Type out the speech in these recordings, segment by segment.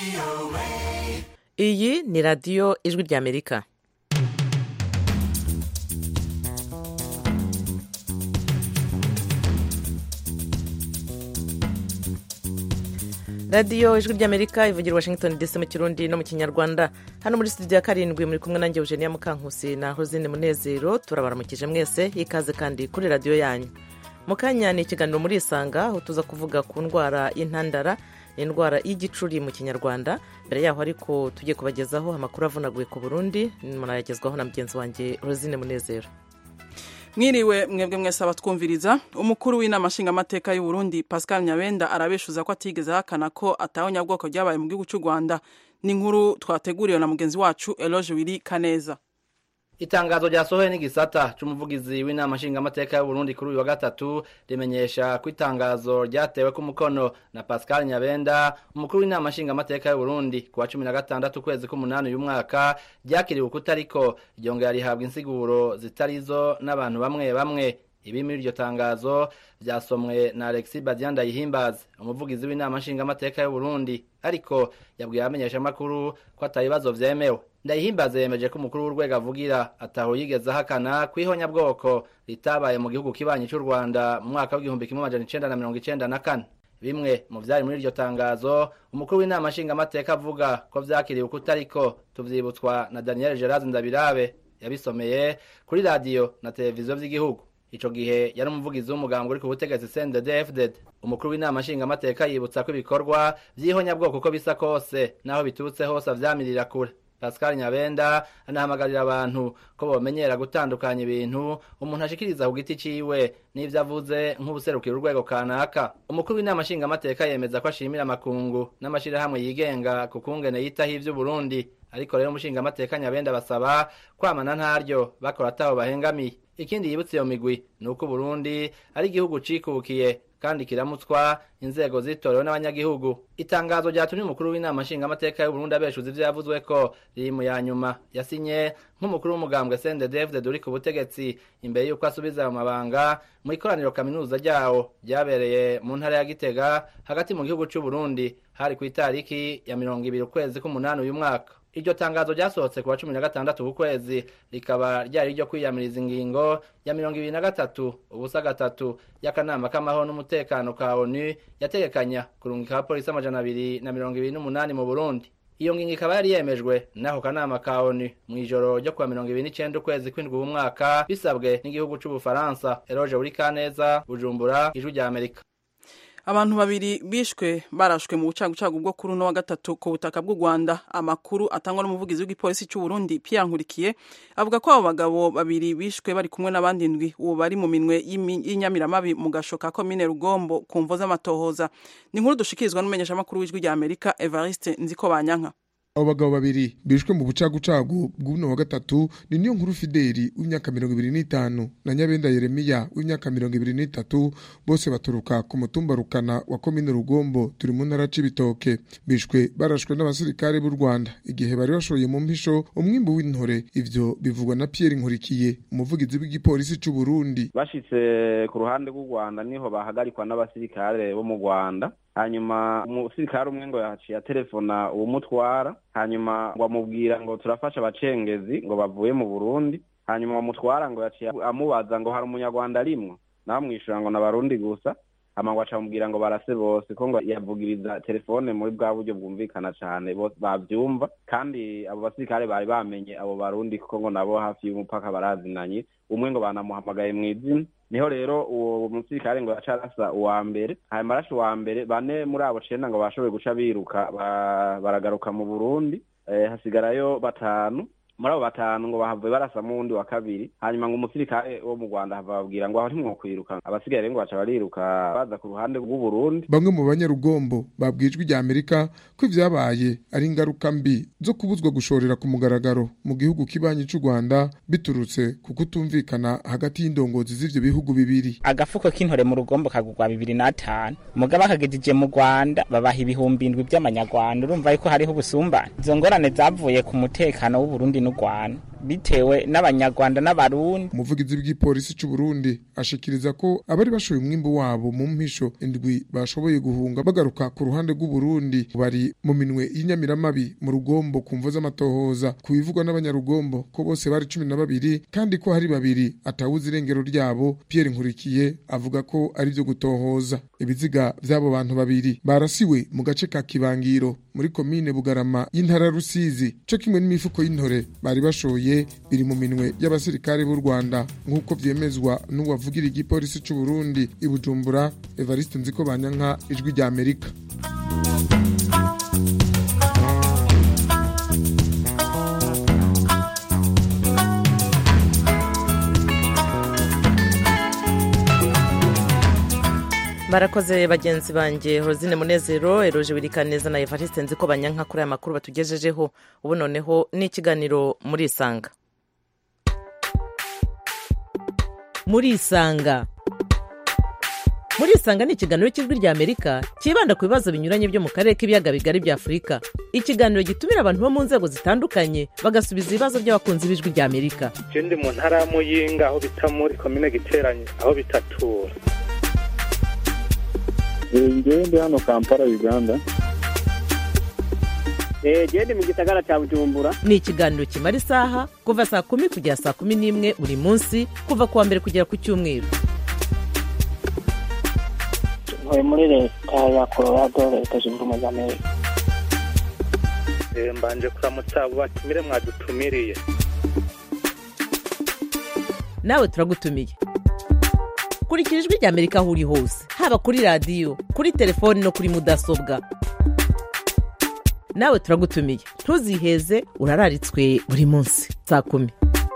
iyi ni radiyo ijwi ry'amerika. radiyo ijwi ry'amerika ivugira Washington DC mu kirundi no mu kinyarwanda. Hano muri studio ya karindwi muri kumwe nanjye Eugenia Mukankusi na Hozine Munezero. Turabaramukije mwese, ikaze kandi kuri radiyo yanyu. Mu kanya ni ikiganiro muri Isanga aho tuza kuvuga ku ndwara y'intandara, indwara y'igicuri mu kinyarwanda. Mbere yaho ariko tugiye kubagezaho amakuru avunaguye ku Burundi, murayagezwaho na mugenzi wanjye Hozine Munezero. Mwiriwe mwebwe mwese abatwumviriza. Umukuru w'inama nshingamateka y'u Burundi Pascal Nyabenda arabeshuza ko atigeze hakana ko atahonyabwoko ryabaye mu gihugu cy'u Rwanda. Ni inkuru twateguriwe na mugenzi wacu Eloge Wili Kaneza. Itangazo ryasohoye n'igisata c'umuvugizi w'inama nshingamateka y'u Burundi kuri uyu wa gatatu rimenyesha ko itangazo ryatewe ku mukono na Pascal Nyabenda, umukuru w'inama nshingamateka y'u Burundi ku wa 16 kwezi k'umunani uyu mwaka, ryakiriwe kutariko ryongera rihabwa insiguro zitarizo n'abantu bamwe bamwe. Ibi muri iryo tangazo byasomwe na Alexis Badiandayihimbaze, umuvugizi w'inama nshingamateka y'u Burundi, ariko yabwiye abamenyesha makuru ko atabibazo vyemewe. Ndayihimbaze yemeje ko umukuru w'urwego avugira ataho yigeze hakana kwihonyabwoko ritabaye mu gihugu kibanyi cy'u Rwanda mu mwaka w'1994. Bimwe mu vyari muri iryo tangazo umukuru w'inama nshingamateka avuga ko vyakiriwe kutariko tuvyibutswa na Daniel Gerard Ndabirabe, yabisomeye kuri radio na televiziyo vy'igihugu. Ico gihe yari umuvugizi w'umugambwe uri ku butegetsi CNDD-FDD. Umukuru w'inama nshingamateka yibutsa ko ibikorwa vy'ihonyabwoko ko bisa kose naho biturutse hose avyamirira kure. Pascal Nyabenda anahamagarira abantu ko bomenyera gutandukanya ibintu umuntu ashikiriza ku giti ciwe n'ivyo avuze nk'ubuserukira urwego kanaka. Umukuru w'inama nshingamateka yemeza ko ashimira amakungu n'amashirahamwe yigenga ku kungene yitaho ivy'u Burundi, ariko rero umushingamateka Nyabenda basaba kwamana ntaryo bakora ataho bahengamiye. Ikindi yibutse iyo migwi nuko Burundi ari igihugu cikukiye kandi kiramutswa inzego zitorewe n'abanyagihugu. Itangazo ryatumye umukuru w'inama nshingamateka y'u Burundi abeshuza ivyo yavuzwe ko riri mu yanyuma yasinye nk'umukuru w'umugambwe CNDD-FDD uri ku butegetsi imbere y'uko asubiza mu mabanga mu ikoraniro kaminuza ryawo ryabereye mu ntara ya Gitega hagati mu gihugu cy'u Burundi hari ku itariki ya 20 ukwezi k'umunani uyu mwaka. Iryo tangazo ryasohotse ku wa 16 w'ukwezi rikaba ryari ryo kwiyamiriza ingingo ya 23 y'akanama k'amahoro n'umutekano ka ONU yategekanya kurungika abapolisi 228 mu Burundi. Iyo ngingo ikaba yari yemejwe n'ako kanama ka ONU mw'ijoro ryo kuwa 29 ukwezi kw'indwi w'umwaka, bisabwe n'igihugu cy'u Bufaransa. Eloge Wili Kaneza, Bujumbura, Ijwi ry'Amerika. Abantu babiri bishwe barashwe mu bucagucagu bwo kuri no wa gatatu ku butaka bw'u Rwanda. Amakuru atangwa n'umuvugizi w'igipolisi cy'u Burundi Pierre Nkurikiye avuga ko abo bagabo babiri bishwe bari kumwe n'abandi ndwi ubu bari mu minwe y'inyamiramabi mu gashoka komine Rugombo ku mvo z'amatohoza. Ni inkuru dushikirizwa n'umumenyesha makuru w'Ijwi ry'Amerika Evariste Nzikobanyanka. Abo bagabo babiri bishwe mu bucagucagu bw'uno wa gatatu ni niyo nkuru Fideli w'imyaka 25 na Nyabenda Yeremiya w'imyaka 23, bose baturuka ku mutumba Rukana wa komine Rugombo turi mu ntara c'Ibitoke. Bishwe barashwe n'abasirikare b'u Rwanda igihe bari bashoye mu mpisho umwimbu w'intore. Ivyo bivugwa na Pierre Nkurikiye, umuvugizi w'igipolisi cy'u Burundi. Bashitse ku ruhande rw'u Rwanda niho bahagarikwa n'abasirikare bo mu Rwanda. Hanyuma umusirikare umwe ngo yaciye telefona uwo mutwara, hanyuma ngo amubwira ngo turafasha abacengezi ngo bavuye mu Burundi. Hanyuma umutwara ngo yaciye amubaza ngo hari umunyarwanda arimwo, namwishura ngo n'abarundi gusa. Amangwa acamubwira ngo barase bose, ko ngo yavugiriza telefone muri bwa buryo bwumvikana cyane bose bavyumva, kandi abo basirikare bari bamenye abo barundi ko ngo nabo hafi y'umupaka barazinanye. Umwe ngo banamuhamagaye mw'izina. Niho rero uwo musirikare ngo yacarasa uwa mbere, hanyuma arashe uwa mbere, bane muri abo 9 ngo bashoboye guca biruka baragaruka mu Burundi. Hasigarayo 5. Muri abo 5 ngo bahavuye barasa mu wundi wa kabiri. Hanyuma ngo umusirikare wo mu Rwanda bababwira ngo aho ntimwo kwiruka, abasigaye ngo baca bariruka baza ku ruhande rw'u Burundi. Bamwe mu banyarugombo babwijwe rya Amerika ko ivyabaye ari ingaruka mbi zo kubuzwa gushorera ku mugaragaro mu gihugu kibanyi cy'u Rwanda biturutse ku kutumvikana hagati y'indongozi z'ivyo bihugu bibiri. Agafuko k'intore mu Rugombo kagugwa 2005, mugaba kagejije mu Rwanda babaha 7,000 by'amanyarwanda. Urumva yuko hariho ubusumbane. Izo ngorane zavuye ku mutekano w'u Burundi n'u Rwanda. bitewe n'abanyarwanda n'abarundi. Umuvugizi w'igipolisi cy'u Burundi ashikiriza ko abari bashoye umwimbo wabo mu mpisho indwi bashoboye guhunga bagaruka ku ruhande rw'u Burundi bari mu minwe y'inyamiramabi mu Rugombo ku mvo z'amatohoza ku bivugwa n'abanyarugombo ko bose bari 12 kandi ko hari babiri atawuzi irengero ryabo. Pierre Nkurikiye avuga ko ari byo gutohoza. Ibiziga by'abo bantu babiri barasiwe mu gace ka Kibangiro muri komine Bugarama y'intara Rusizi cyo kimwe n'imifuko y'intore bari bashoye biri mu minwe y'abasirikare b'u Rwanda nk'uko vyemezwa n'uwavugira igipolisi cy'u Burundi i Bujumbura Evariste Nzikobanyanka, Ijwi rya Amerika. Barakoze bagenzi banjye Rosine Munezero, Eroje Wirikaneza na Evariste Nzikobanyanka kuri aya makuru batugejejeho. Ubu noneho ni ikiganiro muri Isanga. Muri Isanga ni ikiganiro cy'Ijwi rya Amerika kibanda ku bibazo binyuranye byo mu karere k'ibiyaga bigari bya Afurika. Ikiganiro gitumira abantu bo mu nzego zitandukanye bagasubiza ibibazo by'abakunzi b'Ijwi rya Amerika. Je ndi mu ntara ya Muyinga aho bita muri komine Giteranye aho bitatura. Ndi hano Kampala Uganda. Ndi mu gisagara cya Bujumbura. Ni ikiganiro kimara isaha kuva saa 10 kugera saa 11 buri munsi kuva kuwa mbere kugera ku cyumweru. Ntuye muri leta ya Colorado, leta zunze ubumwe za Amerika. Mbanje kuramutsa abo batumire mwadutumiriye. Nawe turagutumiye. Kurikira Ijwi rya Amerika aho uri hose, haba kuri radio, kuri telefone no kuri mudasobwa. Nawe turagutumiye, ntuziheze, urararitswe buri munsi saa 10.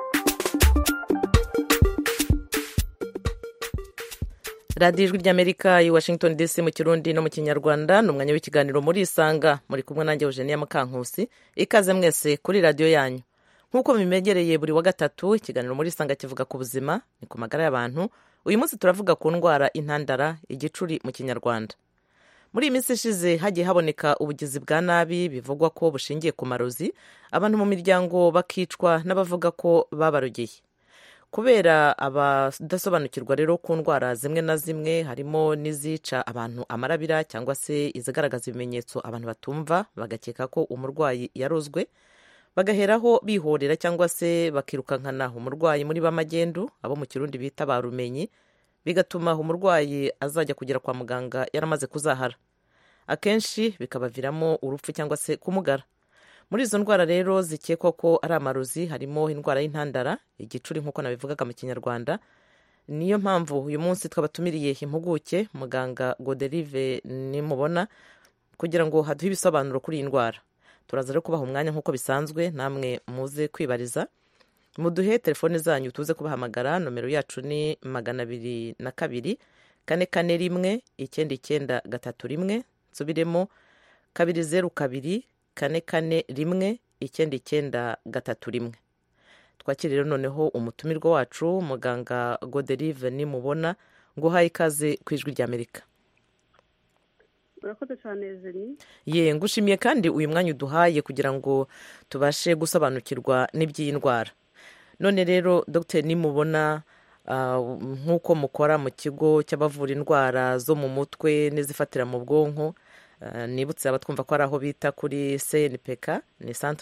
Radio Ijwi rya Amerika i Washington DC mu Kirundi no mu Kinyarwanda, n'umwanya w'ikiganiro muri Isanga, muri kumwe nanjye Eugenia Mukankusi. Ikaze mwese kuri radio yanyu. Nkuko bimegereye buri wa gatatu, ikiganiro muri Isanga kivuga ku buzima, ni ku magara y'abantu. Uyu munsi turavuga ku ndwara intandara, igicuri mu Kinyarwanda. Muri iyi minsi ishize hagiye haboneka ubugizi bwa nabi bivugwa ko bushingiye ku marozi, abantu mu miryango bakicwa n'abavuga ko babarogeye. Kubera abadasobanukirwa rero ku ndwara zimwe na zimwe, harimo n'izica abantu amarabira cyangwa se izigaragaza ibimenyetso abantu batumva, bagakeka ko umurwayi yarozwe, bagaheraho bihorera cyangwa se bakirukankana umurwayi muri bamagendu, abo mu Kirundi bita barumenyi, bigatuma umurwayi azajya kugera kwa muganga yaramaze kuzahara. Akenshi bikabaviramo urupfu cyangwa se kumugara. Muri izo ndwara rero zikekwa ko ari amarozi harimo indwara y'intandara, igicuri nk'uko nabivugaga mu Kinyarwanda. Niyo mpamvu uyu munsi twabatumiriye impuguke, muganga Godelive Nimubona, kugira ngo haduhe ibisobanuro kuri iyi ndwara. Turaza rero kubaha umwanya nk'uko bisanzwe, namwe muze kwibariza. Muduhe telefone zanyu tuze kubahamagara. Nomero yacu ni 202 441 9931. Nsubiremo 202 441 9931. Twakire rero noneho umutumirwa wacu, muganga Godelive Nimubona, ngo haye ikaze ku Ijwi rya Amerika. Urakoze cyane Zeni. Ngushimiye kandi uyu mwanya uduhaye kugira ngo tubashe gusobanukirwa n'iby'iyi ndwara. None rero Dr. Nimubona, nk'uko mukora mu kigo cy'abavura indwara zo mu mutwe n'izifatira mu bwonko, nibutse abatwumva ko ari aho bita kuri CNPK, ni centre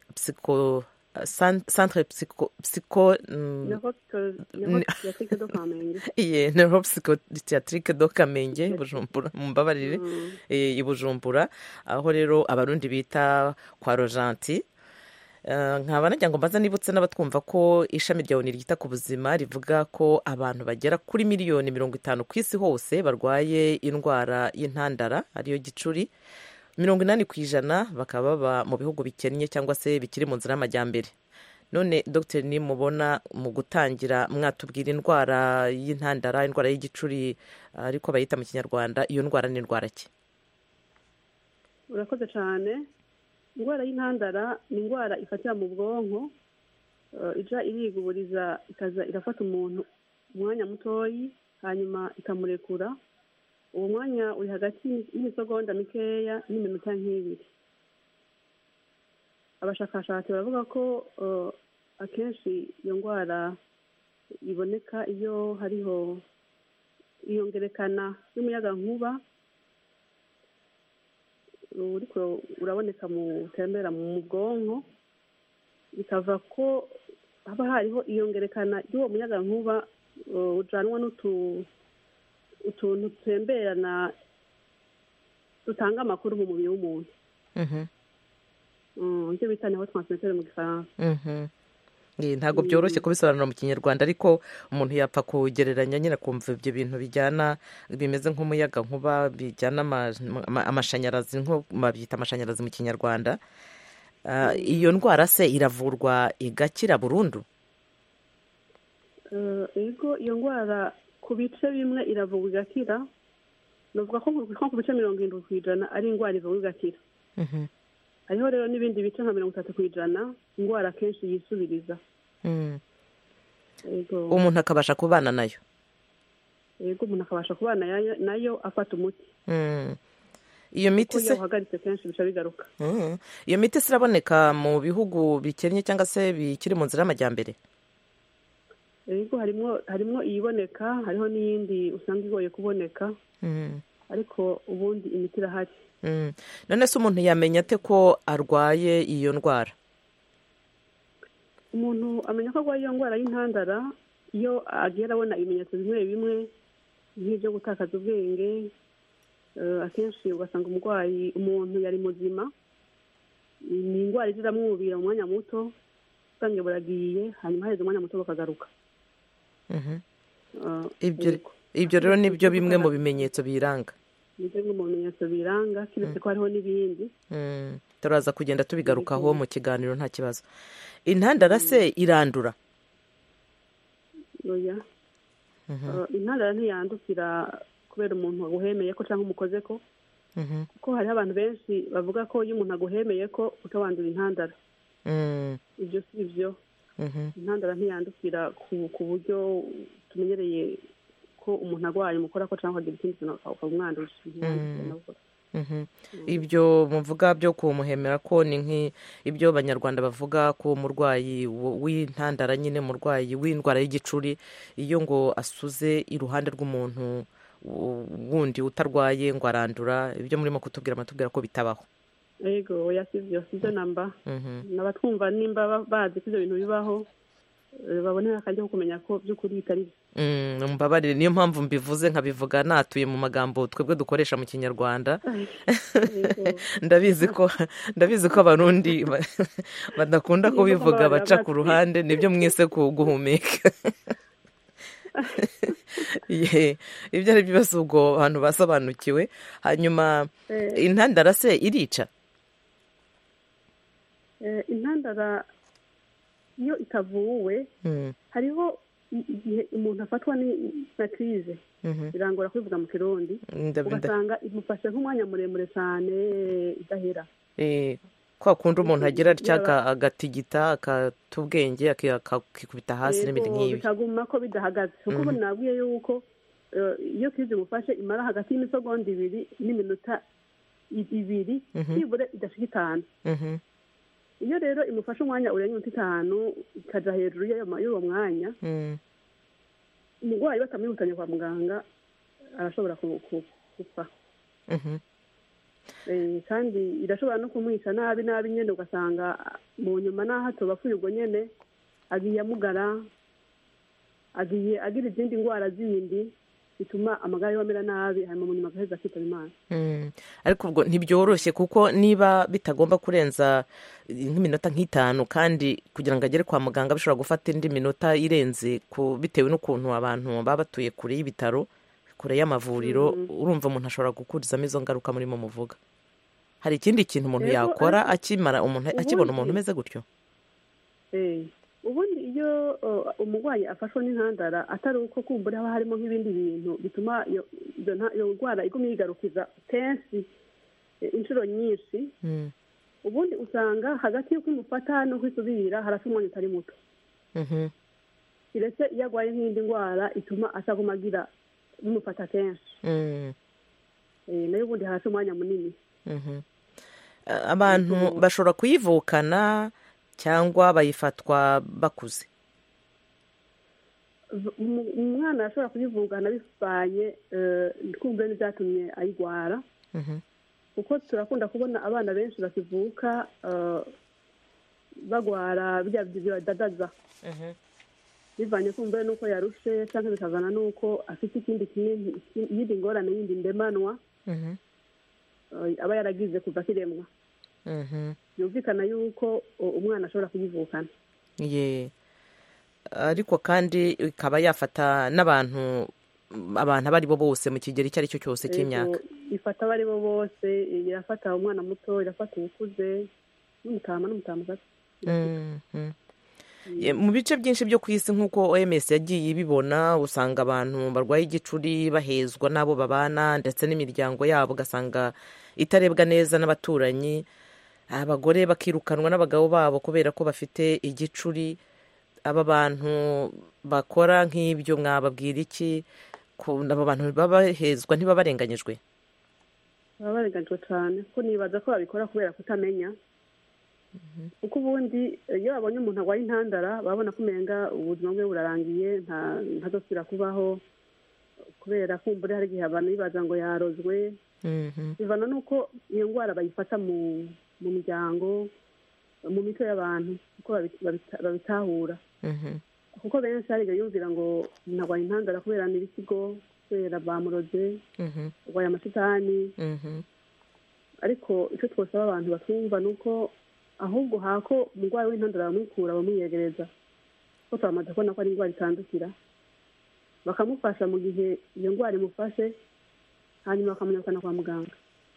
neuropsychiatrique do Kamenge, Bujumbura, mumbabarire, i Bujumbura, aho rero abarundi bita kwa Rojanti. Nkaba nagira ngo mbaza nibutse n'abatwumva ko ishami rya ONU ryita ku buzima rivuga ko abantu bagera kuri 50 ku isi hose barwaye indwara y'intandara ariyo gicuri, 80% bakaba baba mu bihugu bikennye cyangwa se bikiri mu nzira y'amajyambere. None Dr. Nimubona, mu gutangira mwatubwira indwara y'intandara, indwara y'igicuri ariko bayita mu Kinyarwanda, iyo ndwara ni indwara ki? Urakoze cyane. Indwara y'intandara ni indwara ifatira mu bwonko, ija iriguburiza ikaza irafata umuntu umwanya mutoyi hanyuma ikamurekura. Uwo mwanya uri hagati y'imisegonda mikeya n'iminota nk'ibiri. Abashakashatsi baravuga ko akenshi iyo ndwara iboneka iyo hariho iyongerekana y'umuyagankuba uriko uraboneka mu tembera mu bwonko, bikava ko haba hariho iyongerekana y'uwo muyagankuba ujanwa utuntu dutemberana dutanga amakuru mu mubiri w'umuntu. Ibyo bita neurotransmitter mu gifaransa. Ntabwo byoroshye kubisobanura mu kinyarwanda, ariko umuntu yapfa kugereranya nyine akumva ibyo bintu bijyana bimeze nk'umuyaga nkuba bijyana amashanyarazi, nko babyita amashanyarazi mu kinyarwanda. Iyo ndwara se iravurwa igakira burundu? Yego, iyo ndwara ku bice bimwe iravurwa igakira. Navuga ko ku bice 70% ari indwara ivurwa igakira. Hariho rero n'ibindi bice nka 30% indwara kenshi yisubiriza. Umuntu akabasha kubana nayo? Yego, umuntu akabasha kubana nayo afata umuti. Iyo miti se uhagaritse kenshi bica bigaruka. Iyo miti se iraboneka mu bihugu bikennye cyangwa se bikiri mu nzira y'amajyambere? Yego, harimo iyiboneka, hariho n'iyindi usanga igoye kuboneka. Ariko ubundi imiti irahari. None se umuntu yamenya ate ko arwaye iyo ndwara? Umuntu amenya ko arwaye iyo ndwara y'intandara iyo agiye arabona ibimenyetso bimwe bimwe nk'ibyo gutakaza ubwenge. Akenshi ugasanga umuntu yari muzima, ni indwara iramwubira mu mwanya muto, ubwange buragiye, hanyuma haheze umwanya muto bakagaruka. Ibyo rero ni byo bimwe mu bimenyetso biranga. Nibyo bimwe mu bimenyetso biranga, kiretse ko hariho n'ibindi. Turaza kugenda tubigarukaho mu kiganiro nta kibazo. Intandara se irandura? Oya. Intandara ntiyandukira kubera umuntu aguhemeye ko cyangwa umukoze ko. Kuko hariho abantu benshi bavuga ko iyo umuntu aguhemeye ko utawandura intandara. Ibyo si byo. Intandara ntiyandukira ku buryo tumenyereye ko umuntu arwaye umukora ko cyangwa agira ikindi kintu ukamwanduje. Ibyo muvuga byo kumuhemera ko ni nk'ibyo abanyarwanda bavuga ko umurwayi w'intandara nyine umurwayi w'indwara y'igicuri iyo ngo asuze iruhande rw'umuntu wundi utarwaye ngo arandura, ibyo murimo kutubwira ko bitabaho. Yego, oya sibyo namba. Nabatwumva nimba bazi ko ibyo bintu bibaho babonera akajya ko kumenya ko by'ukuri bitari byo. Mbabarire, niyo mpamvu mbivuze nkabivuga natuye mu magambo twebwe dukoresha mu kinyarwanda. ndabizi ko abarundi badakunda kubivuga, baca ku ruhande, nibyo mwise guhumeka. Ibyo ari byo byose ubwo abantu basobanukiwe. Hanyuma intandara se irica? Intandara iyo itavuwe hariho igihe umuntu afatwa na krize, birangora kwivuga mu kirundi, ugasanga imufashe nk'umwanya muremure cyane idahera. Kwa kundi umuntu agira atya agatigita akata ubwenge akikubita hasi n'ibindi nk'ibi, bikaguma ko bidahagaze. kuko ubu nabwiye yuko iyo krize imufashe imara hagati y'imisegonda 2 n'iminota 2 nibura idashika 5. Iyo rero imufashe umwanya urenga 5 ikaja hejuru y'uwo mwanya, umurwayi batamwihutanye kwa muganga arashobora gupfa. Kandi irashobora no kumwica nabi nyene, ugasanga mu nyuma naho atobapfuye ubwo nyene agiye amugara, agiye agira izindi ndwara zindi bituma amagara yomera nabi, hanyuma mu nyuma agaheza akitaba Imana. Ariko ubwo ntibyoroshye, kuko niba bitagomba kurenza nk'iminota 5 kandi kugira ngo agere kwa muganga bishobora gufata indi minota irenze bitewe n'ukuntu abantu baba batuye kure y'ibitaro, kure y'amavuriro. Urumva umuntu ashobora gukurizamo izo ngaruka murimo muvuga. Hari ikindi kintu umuntu yakora akibona umuntu umeze gutyo? Ubundi iyo umurwayi afashwe n'intandara atari uko kumbura haba harimo nk'ibindi bintu bituma iyo ndwara igumye yigarukiza kenshi inshuro nyinshi, ubundi usanga hagati y'uko imufata no kwisubirira harasa umwanya utari muto. Kiretse iyo arwaye nk'indi ndwara ituma asaguma agira bimufata kenshi, nayo ubundi harasa umwanya munini. Abantu bashobora kuyivukana cyangwa bayifatwa bakuze? umwana ashobora kuyivugana bivanye kumva n'ibyatumye ayigwara kuko turakunda kubona abana benshi bakivuka bagwara bijya bidadaza bivanye kumva nuko yarushe cyangwa bikavana nuko afite iyindi ngorane yindi ndemanwa aba yaragize kuva kiremwa yumvikana yuko umwana ashobora kuyivukana. Ariko kandi ikaba yafata n'abantu abo ari bo bose mu kigero icyo ari cyo cyose cy'imyaka. Ifata abo ari bo bose, irafata umwana muto, irafata uwukuze n'umutama. Mu bice byinshi byo ku isi nk'uko OMS yagiye ibibona, usanga abantu barwaye igicuri bahezwa n'abo babana ndetse n'imiryango yabo, ugasanga itarebwa neza n'abaturanyi, abagore bakirukanwa n'abagabo babo kubera ko bafite igicuri. Aba bantu bakora nk'ibyo mwababwira iki? Aba bantu babahezwa ntibabarenganyijwe? Babarenganyijwe cyane kuko nibaza ko babikora kubera kutamenya, kuko ubundi iyo babonye umuntu arwaye intandara babona ko umenga ubuzima bwe burarangiye, ntazosubira kubaho, kubera kumbure hari igihe abantu bibaza ngo yarozwe. Bivana nuko iyo ndwara bayifata mu miryango, mu mitwe y'abantu kuko babitahura. Kuko benshi hari igihe yumvira ngo ntarwaye intandara kubera n'ibisigo, kubera bamuroze, urwaye amashitani. Ariko icyo twosaba abantu batumva ni uko ahubwo hako umurwayi w'intandara bamwikura bamwiyegereza, kuko turamaze kubona ko ari indwara itandukira, bakamufasha mu gihe iyo ndwara imufashe, hanyuma bakamunyarukana kwa muganga.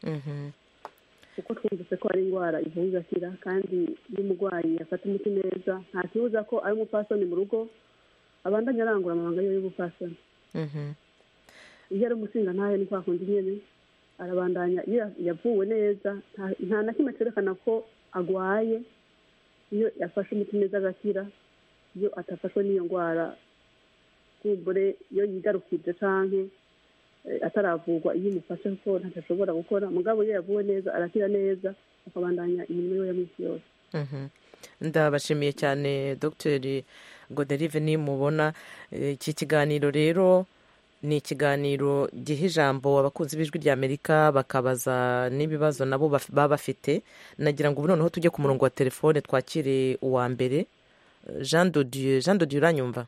Kuko twumvise ko ari indwara ivura igakira, kandi iyo umurwayi afata umuti neza nta kibuza ko ari umupfasoni mu rugo abandanya arangura amabanga ye y'ubupfasoni. Iyo ari umusinga ntayo ni kwa kundi nyene arabandanya, iyo yavuwe neza nta na kimwe cyerekana ko agwaye iyo yafashe umuti neza agakira. Iyo atafashwe n'iyo ndwara kumbure iyo yigarukije canke ataravurwa, iyo imufashe kuko ntashobora gukora, mugabo iyo yavuwe neza arakira neza akabandanya imirimo ya minsi yose. Ndabashimiye cyane Dr. Godelive nimubona. Iki kiganiro rero ni ikiganiro giha ijambo abakunzi b'ijwi rya Amerika bakabaza n'ibibazo nabo baba bafite. Nagira ngo ubu noneho tujye ku murongo wa telefone twakire uwa mbere, Jean de Dieu. Uranyumva?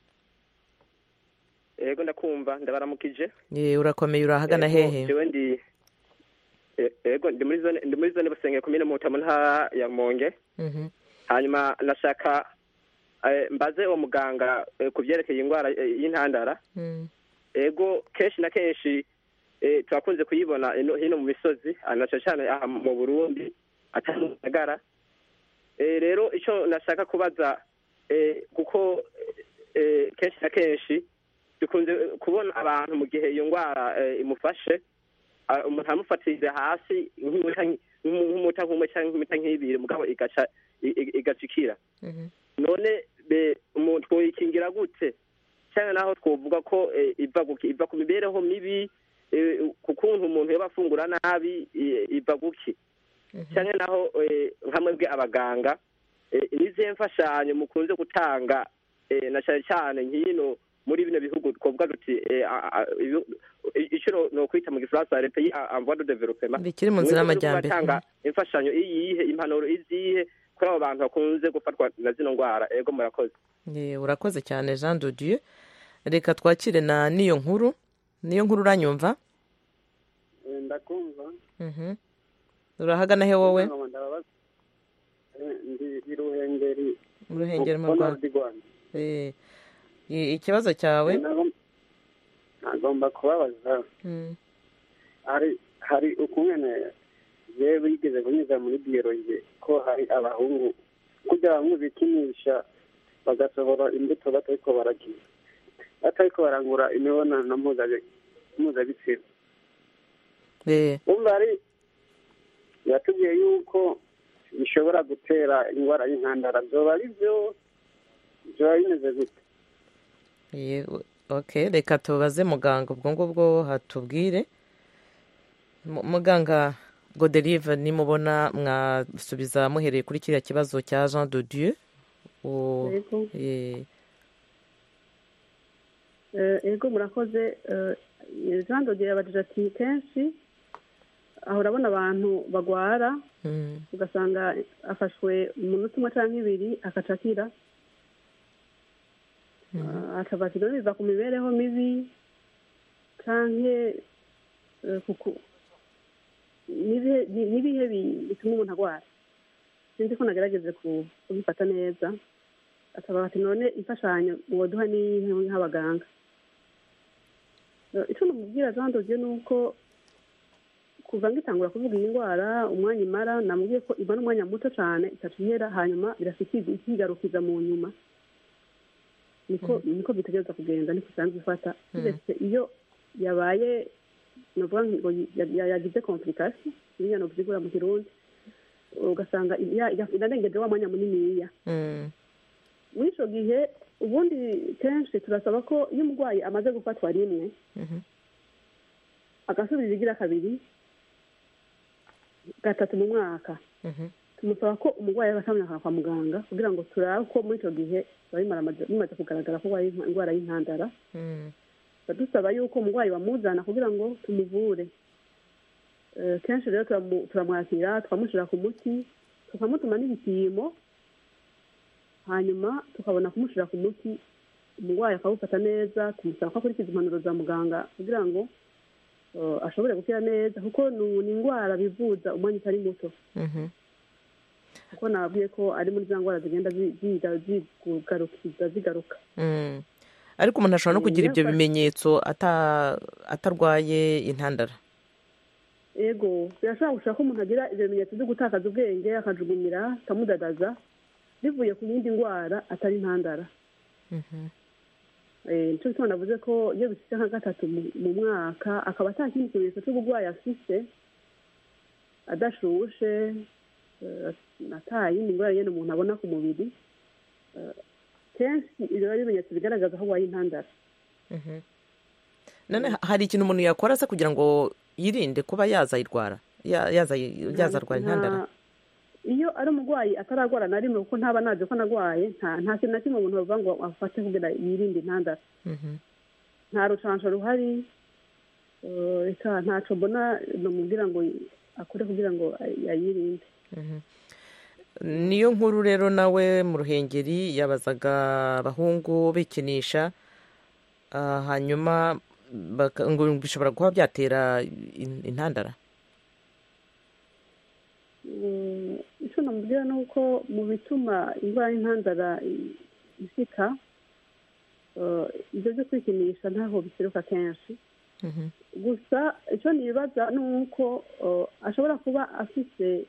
Yego ndakumva, ndabaramukije. Urakomeye, urahagana hehe? Yego ndi muri zone Busenge komine Mutamu ntara ya Rumonge. Hanyuma nashaka mbaze uwo muganga ku byerekeye indwara y'intandara. Yego kenshi na kenshi turakunze kuyibona hino mu misozi, cyane aha mu Burundi atanagara. Rero icyo nashaka kubaza, kuko kenshi na kenshi dukunze kubona abantu mu gihe iyo ndwara imufashe, umuntu amufatirize hasi nk'umuta nk'umwe cyangwa nk'imita nk'ibiri, mugabo igacikira. None umuntu twoyikingira gute? Cyane naho twovuga ko iva ku mibereho mibi, ku kuntu umuntu yaba afungura nabi, iva guki? Cyane naho nkamwebwe abaganga nizihe mfashanyo mukunze gutanga, na cyane cyane nk'ino muri bino bihugu twovuga duti icyo no kwita mu Gifaransa les pays en voie de développement, bikiri mu nzira y'amajyambere, batanga imfashanyo iyihe, impanuro izihe kuri abo bantu bakunze gufatwa na zino ndwara? Ego murakoze. Urakoze cyane Jean de Dieu. Reka twakire na niyo nkuru. Niyo nkuru, uranyumva? Ndakumva. Urahagana he wowe? Ndi Ruhengeri mu Rwanda. Ikibazo cyawe? Nagomba kubabaza, hari ukungene yewe bigeze kunyuza muri biyoloji ko hari abahungu kugira bamwe bikinisha bagasohora imbuto batariko baragira, batariko barangura imibonano mpuzabitsina. Umva ari yatubwiye yuko bishobora gutera indwara y'intandara. Byoba ari byo? Byoba bimeze gute? Okay, reka tubaze muganga ubwo ngubwo hatubwire. Muganga Godelive nimubona mwasubiza muhereye kuri kiriya kibazo cya Jean de Dieu. Ego murakoze. Jean de Dieu yabajije ati kenshi aho urabona abantu bagwara ugasanga afashwe umunota umwe cyangwa ibiri akacakira, akabakira biva ku mibereho mibi cyangwa n'ibihe bituma umuntu agwara. Sinzi ko nagerageze kubifata neza. Akaba ati none imfashanyo woduha ni nk'abaganga. Icyo namubwira Jean de Dieu ni uko kuva ngitangura kuvuga iyi ndwara umwanya imara, namubwiye ko imara umwanya muto cyane itatuhera, hanyuma birasikiza ikigarukiza mu nyuma. Niko bitegereza kugenda, niko isanzwe ifata. Ndetse iyo yabaye novuga ngo yagize complication niyo no byigura mu Kirundi, ugasanga inarengeje wa mwanya muniniya. Muri ico gihe ubundi kenshi turasaba ko iyo umurwayi amaze gufatwa rimwe agasubira igira kabiri gatatu mu mwaka, tumusaba ko umurwayi abatamenya kwa muganga kugira ngo turabe ko muri ico gihe bimaze kugaragara ko ari indwara y'intandara. Dusaba yuko umurwayi bamuzana kugira ngo tumuvure. Kenshi rero turamwakira, tukamushyira ku muti, tukamutuma n'ibipimo, hanyuma tukabona kumushyira ku muti, umurwayi akawufata neza, tumusaba ko akurikiza impanuro za muganga kugira ngo ashobore gukira neza, kuko ni indwara bivuza umwanya utari muto. Kuko nababwiye ko ari muri za ndwara zigenda zigaruka. Ariko umuntu ashobora no kugira ibyo bimenyetso atarwaye intandara. Ego birashobora gushaka ko umuntu agira ibyo bimenyetso byo gutakaza ubwenge, akajugumira, akamudadaza, bivuye ku yindi ndwara atari intandara. Nicyo gituma navuze ko iyo bishyize nka gatatu mu mwaka akaba ata kindi kimenyetso cy'uburwayi afise, adashushe, ata yindi ndwara nyine umuntu abona ku mubiri, kenshi ibyo ari ibimenyetso bigaragaza aho waye intandara. None hari ikintu umuntu yakora se kugira ngo yirinde kuba yazayirwara, yazarwara intandara? Iyo ari umurwayi ataragwara na rimwe kuko ntaba naje ko nagwaye, nta kintu na kimwe umuntu bavuga ngo afate kugira yirinde intandara. Nta rucansho ruhari, ntaco mbona nomubwira ngo akore kugira ngo yayirinde. Niyo nkuru rero nawe mu Ruhengeri yabazaga abahungu bikinisha, hanyuma ngo bishobora kuba byatera intandara. Icyo namubwira ni uko mu bituma indwara y'intandara isika, ibyo byo kwikinisha ntaho bituruka kenshi. Gusa icyo nibaza ni uko ashobora kuba afite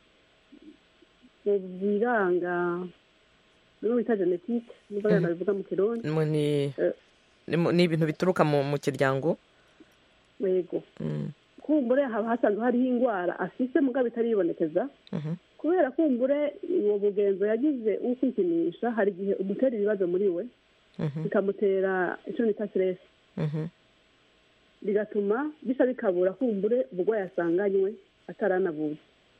mu biranga bimwe bita genetike, nubwo bivuga mu Kirundi, ni ibintu bituruka mu kiryango. Yego. Kumbure haba hasanzwe hariho indwara afise mugabo itaribonekeza, kubera kumbure uwo mugenzo yagize ukwikinisha hari igihe umutera ibibazo muri we, bikamutera icyo bita stress, bigatuma bisa bikabura kumbure uburwayi asanganywe ataranavuze.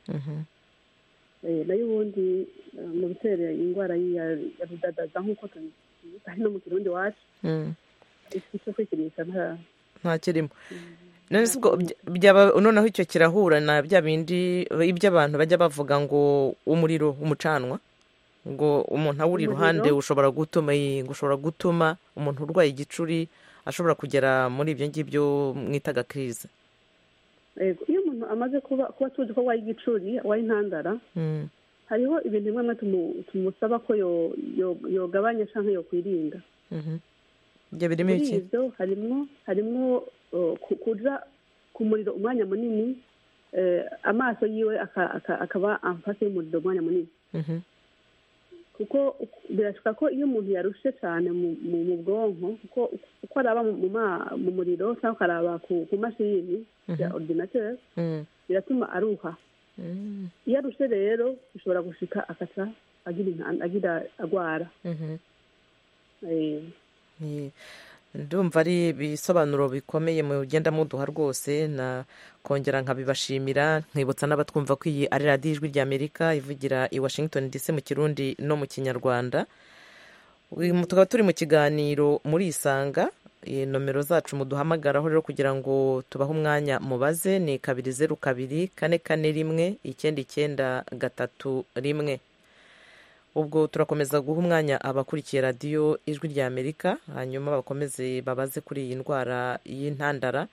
Nayo ubundi mu bitera indwara ya rudadaza nk'uko tubita no mu Kirundi wacu, icyo kwikinisha nta kirimo. None ubwo noneho icyo kirahura na bya bindi iby'abantu bajya bavuga ngo umuriro umucanwa, ngo umuntu awuri iruhande ushobora gutuma umuntu urwaye igicuri ashobora kugera muri ibyo ngibyo mwitaga crise. Iyo umuntu amaze kuba tuzi ko arwaye igicuri, arwaye intandara, hariho ibintu bimwe tumusaba ko yogabanya cyangwa yokwirinda. Ibyo birimo iki? Ibyo harimo kuja ku muriro umwanya munini, amaso yiwe akaba amfase y'umuriro umwanya munini. Kuko birashoboka ko iyo umuntu yarushe cyane mu bwonko, kuko araba mu muriro cyangwa akaraba ku mashini ya ordinateur, biratuma aruha. Iyo arushe rero bishobora gushika akaca agira agwara. ndumva ari ibisobanuro bikomeye mugenda muduha rwose, na kongera nkabibashimira, nkibutsa n'abatwumva ko iyi ari radiyo ijwi ry'Amerika ivugira i Washington DC mu Kirundi no mu Kinyarwanda. Tukaba turi mu kiganiro muri Isanga. Nomero zacu muduhamagaraho rero kugira ngo tubahe umwanya mubaze ni 202-441-991. ubwo turakomeza guha umwanya abakurikiye radiyo ijwi ry'Amerika, hanyuma bakomeze babaze kuri iyi ndwara y'intandara.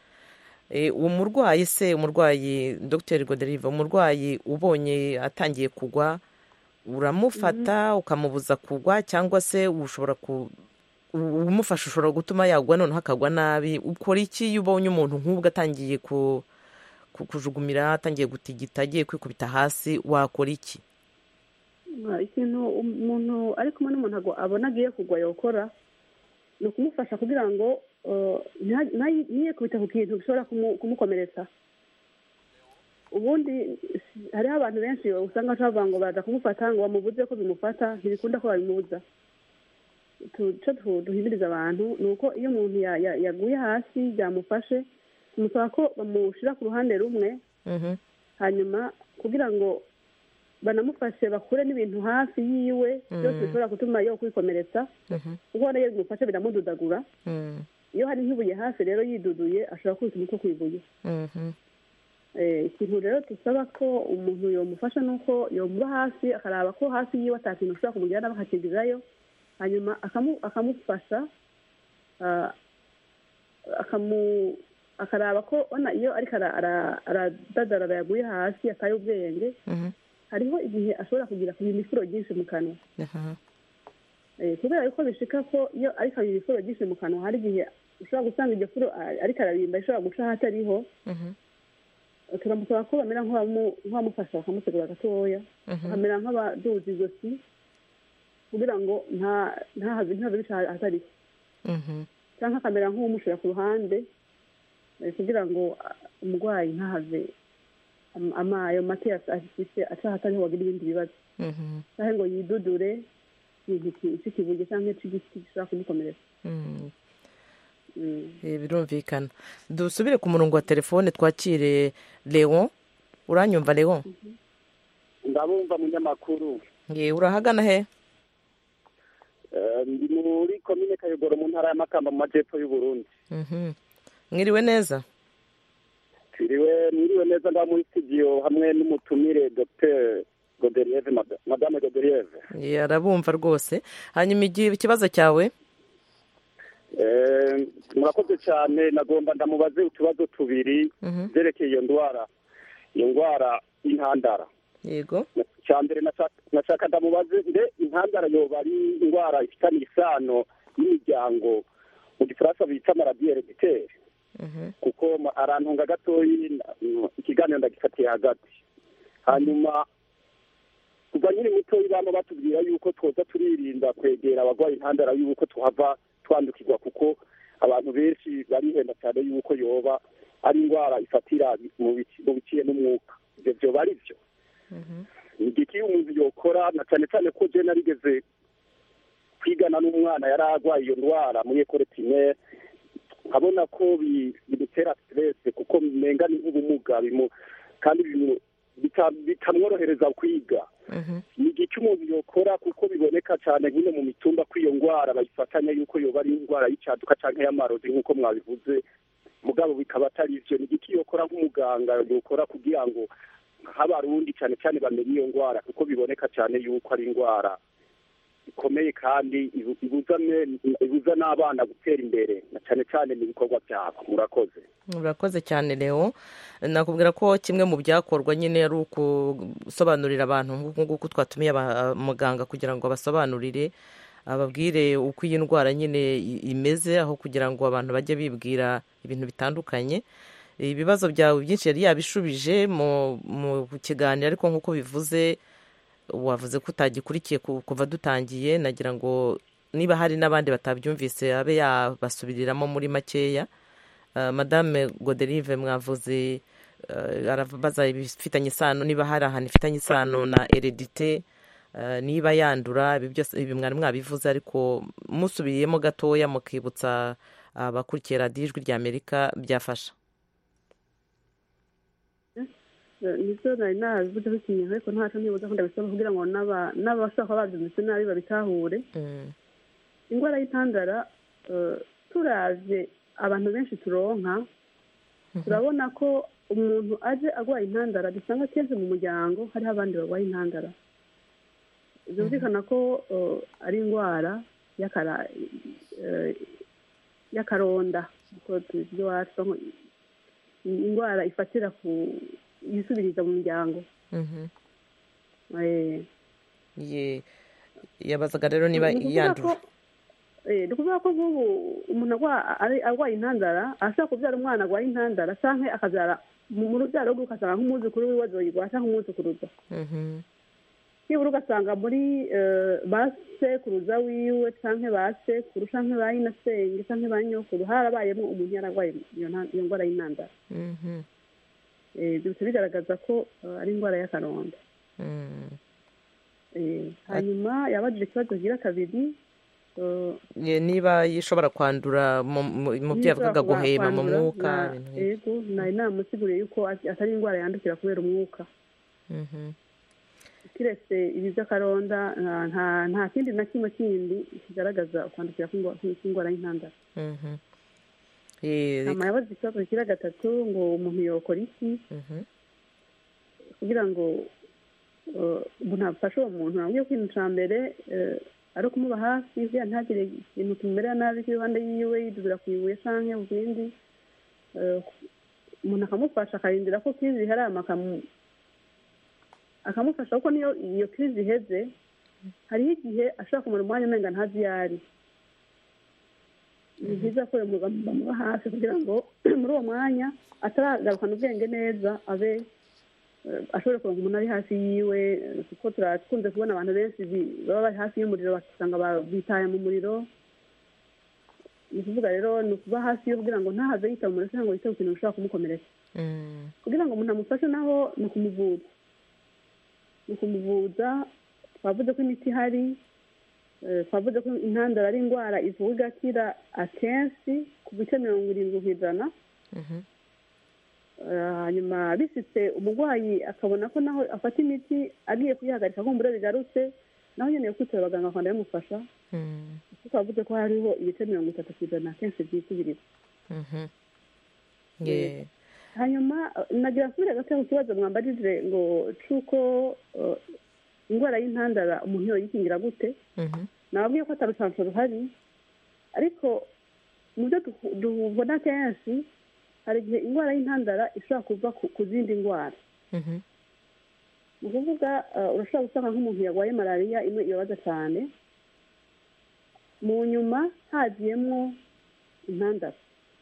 umurwayi Dr. Godelive, umurwayi ubonye atangiye kugwa uramufata ukamubuza kugwa, cyangwa se ushobora umufasha ushobora gutuma yagwa noneho akagwa nabi? ukora iki iyo ubonye umuntu nk'ubwo atangiye kujugumira, atangiye gutigita, agiye kwikubita hasi, wakora iki? ikintu umuntu ari kumwe n'umuntu abona agiye kugwa yakora ni ukumufasha kugira ngo ntiyikubite ku kintu gishobora kumukomeretsa. ubundi hariho abantu benshi usanga bavuga ngo baza kumufata ngo bamubuze ko bimufata, ntibikunda ko babimubuza. icyo duhimiriza abantu ni uko iyo umuntu yaguye hasi byamufashe, tumusaba ko bamushyira ku ruhande rumwe, hanyuma kugira ngo banamufashe bakure n'ibintu hafi yiwe byose bishobora gutuma yo kwikomeretsa, kuko iyo bimufashe biramududagura. iyo hari nk'ibuye hafi rero yiduduye ashobora kwita umutwe ku ibuye. ikintu rero dusaba ko umuntu yomufasha ni uko yomuba hasi akaraba ko hafi yiwe ata kintu ushobora kumugirana bakakigirayo, hanyuma akamufasha akaraba ko iyo ariko aradadarara yaguye hasi ataye ubwenge, hariho igihe ashobora kugira ibifuro byinshi mu kanwa. kubera yuko bishika ko iyo ariko ibifuro byinshi mu kanwa, hari igihe ushobora gusanga iryo furo ariko ararimba ishobora guca ahatariho. turamusaba ko bamera nk'abamufasha bakamutegura gatoya, bakamera nk'abaduza ijosi kugira ngo ntahave bica ahatariho, cyangwa akamera nk'umushyira ku ruhande kugira ngo umurwayi ntahave ayo mate afite aca ahatariho wagira ibindi bibazo, cyangwa ngo yidudure ikibuye cyangwa igiti gishobora kumukomeretsa. birumvikana. dusubire ku murongo wa telefone twakire Leon. uranyumva Leon? ndabumva munyamakuru. urahagana he? ndi muri komine Kayogoro mu ntara y'Amakamba mu majyepfo y'u Burundi. mwiriwe neza? mwiriwe neza, nda muri studio hamwe n'umutumire Dr. Godelive, Madame Godelive. arabumva rwose. hanyuma ikibazo cyawe? murakoze cyane. nagomba ndamubaze utubazo tubiri byerekeye iyo ndwara y'intandara. yego. cyambere nashaka ndamubaze mbe intandara yoba ari indwara ifitanye isano n'imiryango, mu gifaransa bita maladie héréditaire, kuko arantunga gatoyi ikiganiro ndagifatiye hagati. hanyuma kuva nyiri mutoyi bama batubwira yuko twoza turirinda kwegera abagwaye intandara yuko tuhava twandukirwa, kuko abantu benshi barihenda cyane yuko yoba ari indwara ifatira mu biciye n'umwuka. ibyo byoba ari byo? ni igiki umuntu yokora, na cyane cyane ko je narigeze kwigana n'umwana yari arwaye iyo ndwara muri école primaire, nkabona ko bimutera stress kuko menga ni nk'ubumuga kandi bitamworohereza kwiga. ni igiki umuntu yokora, kuko biboneka cyane nk'ino mu mitumba ko iyo ndwara bayifatanya yuko yoba ari indwara y'icyaduka cyangwa y'amarozi nk'uko mwabivuze, mugabo bikaba atari ivyo. ni igiki yokora nk'umuganga yokora kugira ngo nk'abarundi cyane cyane bamenye iyo ndwara, kuko biboneka cyane yuko ari indwara ikomeye kandi ibuza n'abana gutera imbere, na cyane cyane mu bikorwa byabo. murakoze cyane Leo. nakubwira ko kimwe mu byakorwa nyine ari ukusobanurira abantu nk'uko twatumiye muganga kugira ngo abasobanurire, ababwire uko iyi ndwara nyine imeze, aho kugira ngo abantu bajye bibwira ibintu bitandukanye. ibibazo byawe byinshi yari yabishubije mu kiganiro, ariko nk'uko bivuze wavuze ko utagikurikiye kuva dutangiye. nagira ngo niba hari n'abandi batabyumvise abe yabasubiriramo muri makeya. Madame Godelive mwavuze arabaza ibifitanye isano, niba hari ahantu ifitanye isano na heredite, niba yandura. ibi byose ibi mwari mwabivuze, ariko musubiriyemo gatoya mukibutsa abakurikiye radiyo ijwi rya amerika byafasha. nizo nari nabivuzeho ikintu ariko ntacyo nibuza ko ndabisoma kugira ngo n'abashaka kuba babyumvise nabi babitahure. Indwara y'intandara turavye abantu benshi turonka turabona ko umuntu aje agwaye intandara dusanga kenshi mu muryango hariho abandi barwaye intandara. Byumvikana ko ari indwara y'akaronda kuko tuzwi iwacu indwara ifatira ku yisubiriza mu muryango. yabazaga rero niba yandura. Ni ukuvuga ko nk'ubu umuntu arwaye intandara ashobora kubyara umwana arwaye intandara cyangwa akabyara mu rubyaro rwe ugasanga nk'umwuzukuru wiwe azoyirwara cyangwa umwuzukuruza. nibura ugasanga muri ba sekuruza wiwe cyangwa ba sekuru cyangwa ba nyinasenge cyangwa ba nyokuru harabayemo umuntu yararwaye iyo ndwara y'intandara. byose bigaragaza ko ari indwara y'akaronda. hanyuma yabajije ikibazo gira kabiri niba ishobora kwandura mu byo yavugaga guhema mu mwuka. yego nari namusiguriye yuko atari indwara yandukira kubera umwuka. kiretse ibi by'akaronda nta kindi na kimwe kindi kigaragaza kwandukira kw'indwara y'intandara. yabaze ikibazo kigira gatatu ngo umuntu yokora iki kugira ngo umuntu afashe uwo muntu. nabwiye ko ikintu cya mbere ari ukumuba hafi ntagire ikintu kimumerera nabi iruhande yiwe yidubira ku ibuye cyangwa ku bindi. umuntu akamufasha akarindira ko kirizi iharama akamufasha kuko niyo iyo kirizi iheze hariho igihe ashobora kumara umwanya umenga ntazi iyo ari. ni byiza ko bamuba hafi kugira ngo muri uwo mwanya ataragarukana ubwenge neza abe ashobora kuronka umuntu ari hafi yiwe kuko turakunze kubona abantu benshi baba bari hafi y'umuriro bagasanga bitaye mu muriro. ni ukuvuga rero ni ukuba hafi yo kugira ngo ntahave yita mu muriro cyangwa ngo yite ku kintu bishobora kumukomeretsa. kugira ngo umuntu amufashe naho ni ukumuvuza. twavuze ko imiti ihari, twavuze ko intandaro ari indwara ivurwa igakira akenshi ku bice 70%. hanyuma bisitse umurwayi akabona ko naho afata imiti agiye kuyihagarika ko umuriro bigarutse naho nyine kwitaba abaganga kwanda bamufasha. twavuze ko hariho ibice 30% akenshi byisubirira. hanyuma nagira nsubire gato ku kibazo mwambajije ngo cuko indwara y'intandara umuntu yoyikingira gute. nababwiye ko atarusanzwe ruhari ariko mu byo tubona kenshi hari igihe indwara y'intandara ishobora kuva ku zindi ndwara. ni ukuvuga urashobora gusanga nk'umuntu yarwaye malariya imwe ibabaza cyane mu nyuma hagiyemo intandara.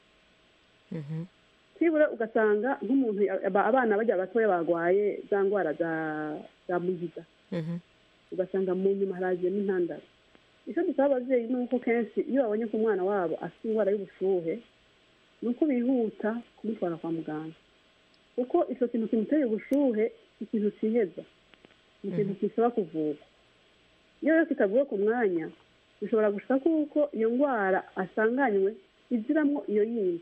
nibura ugasanga nk'umuntu abana bajya batoya barwaye za ndwara za mugiga ugasanga mu nyuma haragiyemo intandara. icyo dusaba ababyeyi ni uko kenshi iyo babonye ko umwana wabo afite indwara y'ubushuhe ni uko bihuta kumutwara kwa muganga kuko icyo kintu kimuteye ubushuhe ikintu cyiheza ni ikintu gisaba kuvurwa. iyo rero kitavuwe ku mwanya bishobora gushika kuko iyo ndwara asanganywe iziramo iyo yindi.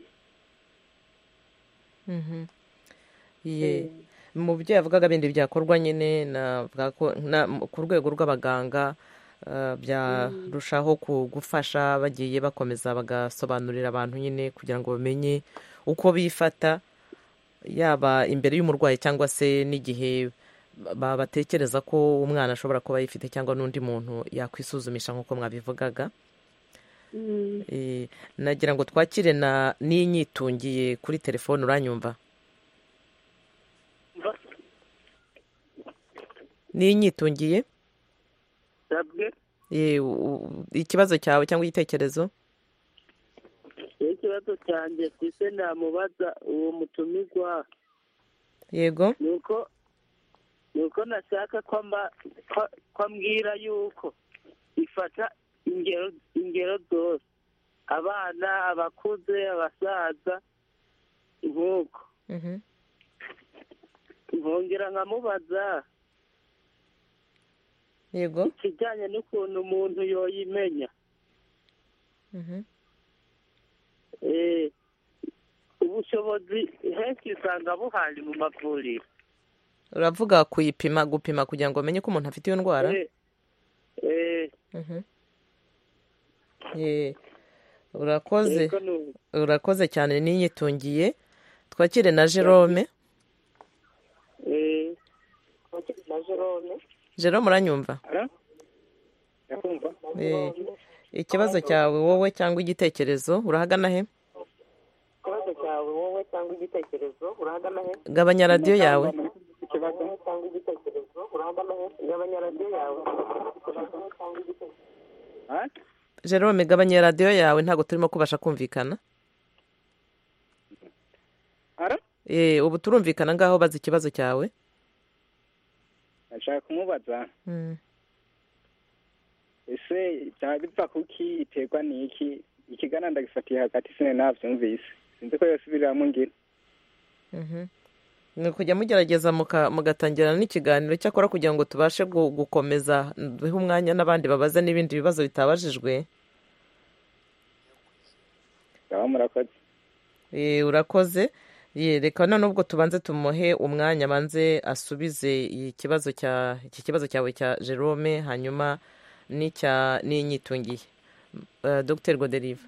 mu byo yavugaga bindi byakorwa nyine navuga ko ku rwego rw'abaganga byarushaho gufasha bagiye bakomeza bagasobanurira abantu nyine kugira ngo bamenye uko bifata yaba imbere y'umurwayi cyangwa se n'igihe batekereza ko umwana ashobora kuba yifite cyangwa n'undi muntu yakwisuzumisha nk'uko mwabivugaga. nagira ngo twakire n'inyitungiye kuri telefone. uranyumva? n'inyitungiye ikibazo cyawe cyangwa igitekerezo? ikibazo cyanjye twise namubaza uwo mutumirwa. yego nuko nashaka ko ambwira yuko ifata ingero zose, abana, abakuze, abasaza nk'uko. nkongera nkamubaza yego ikijyanye n'ukuntu umuntu yoyimenya. ubushobozi henshi usanga buhari mu mavuriro. uravuga gupima kugira ngo bamenye ko umuntu afite iyo ndwara. urakoze cyane n'inyitungiye. twakire na Jerome. Jerome uranyumva? ikibazo cyawe wowe cyangwa igitekerezo urahagana he? gabanya radiyo yawe. Jerome gabanya radiyo yawe ntabwo turimo kubasha kumvikana. ubu turumvikana ngaho baza ikibazo cyawe. ashaka kumubaza ese byaba biva kuki iterwa n'iki ikigana ndagifatiye hagati sine navyumvise sinzi ko yosubiramo ngira. ni kujya mugerageza mugatangirana n'ikiganiro cyakora kugira ngo tubashe gukomeza duhe umwanya n'abandi babaza n'ibindi bibazo bitabajijwe. murakoze. urakoze. reka none ubwo tubanze tumuhe umwanya abanze asubize iki kibazo cyawe cya Jerome hanyuma n'inyitungiye. Dr Godelive.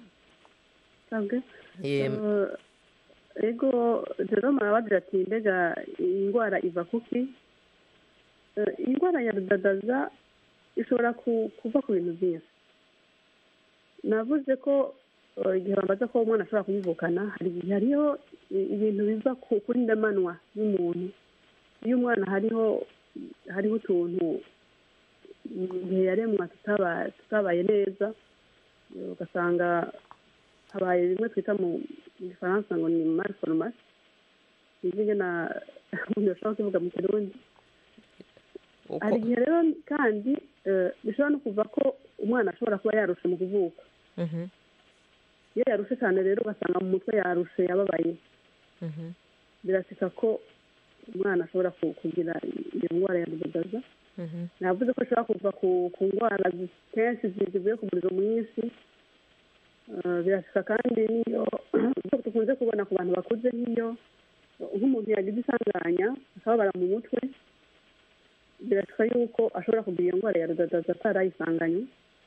ego Jerome arabagira ati mbega indwara iva kuki? indwara ya rudadaza ishobora kuva ku bintu byinshi. navuze ko igihe bambaza ko umwana ashobora kuyivukana hariho ibintu biva kuri ndamanwa y'umuntu. iyo umwana hariho utuntu igihe yaremwa tutabaye neza ugasanga habaye bimwe twita mu gifaransa ngo ni malformation. izindi na umuntu ashobora kuvuga mu kirundi. hari igihe rero kandi bishobora no kuva ko umwana ashobora kuba yarushe mu kuvuka. iyo yarushe cyane rero ugasanga mu mutwe yarushe yababaye. birasika ko umwana ashobora kugira iyo ndwara ya rudadaza. navuze ko ashobora kuva ku ndwara kenshi zivuye ku muriro mwinshi. birasika kandi niyo dukunze kubona ku bantu bakuze nk'iyo nk'umuntu yagize isanganya akababara mu mutwe birasika yuko ashobora kugira iyo ndwara ya rudadaza atarayisanganye.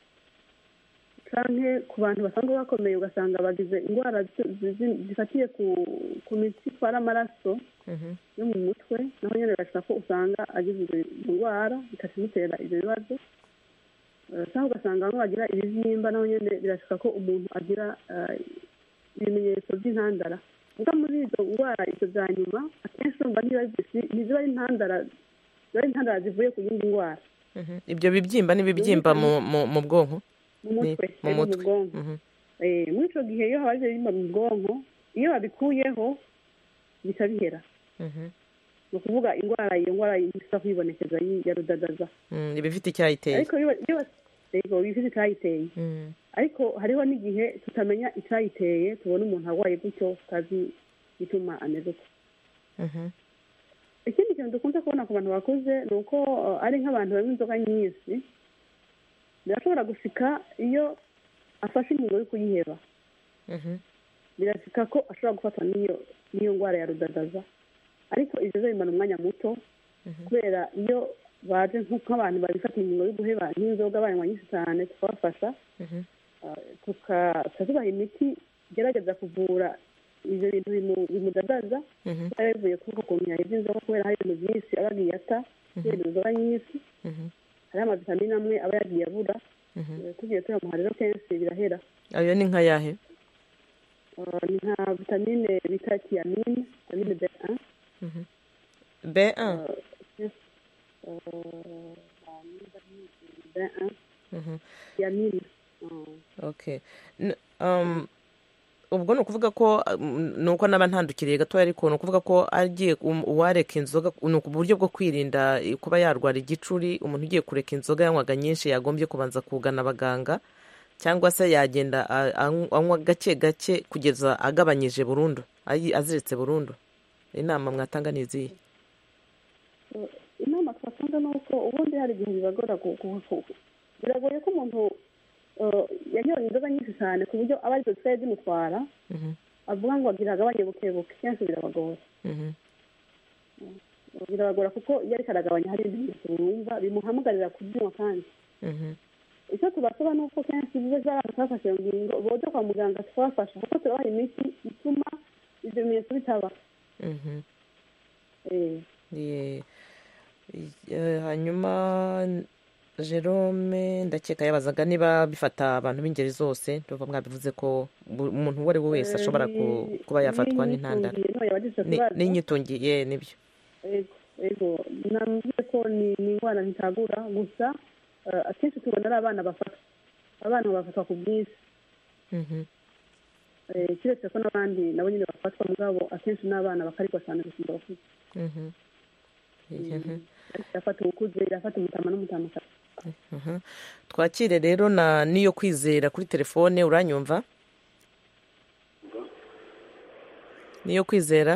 canke ku bantu basanzwe bakomeye ugasanga bagize indwara zifatiye ku mitsi itwara amaraso yo mu mutwe naho nyine birasika ko usanga agize izo ndwara ikazimutera ibyo bibazo. cyangwa ugasanga bamwe bagira ibibyimba naho nyine birasika ko umuntu agira ibimenyetso by'intandara. ubwo muri izo ndwara izo za nyuma akenshi urumva ntiziba ari intandara zivuye ku yindi ndwara. ibyo bibyimba n'ibibyimba mu bwonko mu bwonko. muri icyo gihe iyo habaye ibibyimba mu bwonko iyo babikuyeho bisa bihera. ni ukuvuga iyo ndwara isa kwibonekeza ya rudadaza. iba ifite icyayiteye. ariko iba ifite icyayiteye. ariko hariho n'igihe tutamenya icyayiteye tubona umuntu arwaye gutyo tutazi igituma ameze uko. ikindi kintu dukunze kubona ku bantu bakuze ni uko ari nk'abantu banywa inzoga nyinshi. birashobora gushika iyo afashe ingingo yo kuyiheba. birashika ko ashobora gufatwa n'iyo ndwara ya rudadaza. ariko ibyo bimara umwanya muto kubera iyo baje nk'abantu babifata ingingo yo guheba n'inzoga banywa nyinshi cyane tukabafasha tukabaha imiti igerageza kuvura ibyo bintu bimudadaza. kuba yavuye kuri uko kuntu yahebye inzoga kubera hari ibintu byinshi aba agiye ata kubera inzoga nyinshi. hariho amavitamine amwe aba yagiye abura. tugiye tuyamuha rero kenshi birahera. ayo ni nka yahe? ni nka vitamine bita tiamine, vitamine B1. B1. Tiamine. Okay. ubwo ni ukuvuga ko ni uko n'aba ntandukiriye gatoya ariko ni ukuvuga ko agiye uwareka inzoga ni uburyo bwo kwirinda kuba yarwara igicuri. umuntu ugiye kureka inzoga yanywaga nyinshi yagombye kubanza kugana abaganga cyangwa se yagenda anywa gake gake kugeza agabanyije burundu aziretse burundu. inama mwatanga ni izihe? inama twatanga ni uko ubundi hari igihe bibagora biragoye ko umuntu yanyoye inzoga nyinshi cyane ku buryo aba arizo zisigaye zimutwara avuga ngo agira agabanye buke buke kenshi birabagora birabagora kuko iyo ariko aragabanya hari ibindi bintu wumva bimuhamagarira kubyunywa kandi icyo tubasaba ni uko kenshi ibigo by'abana twafashe iyo ngingo boza kwa muganga tukabafasha kuko turabaha imiti ituma ibyo bimenyetso bitaba. Hanyuma Jerome ndakeka yabazaga niba bifata abantu b'ingeri zose tuva mwabivuze ko umuntu uwo ari we wese ashobora kuba yafatwa n'intandaro n'inyitungiye nibyo. Ego namubwiye ko ni indwara ntitagura gusa akenshi tubona ari abana bafatwa ku bwinshi kiretse ko n'abandi nabo nyine bafatwa mugabo akenshi n'abana bakarigwa cyane gusumba abakuze. irafata ukuze irafata umutama n'umutamakazi. Twakire rero niyo kwizera kuri telefone. Uranyumva? Niyo kwizera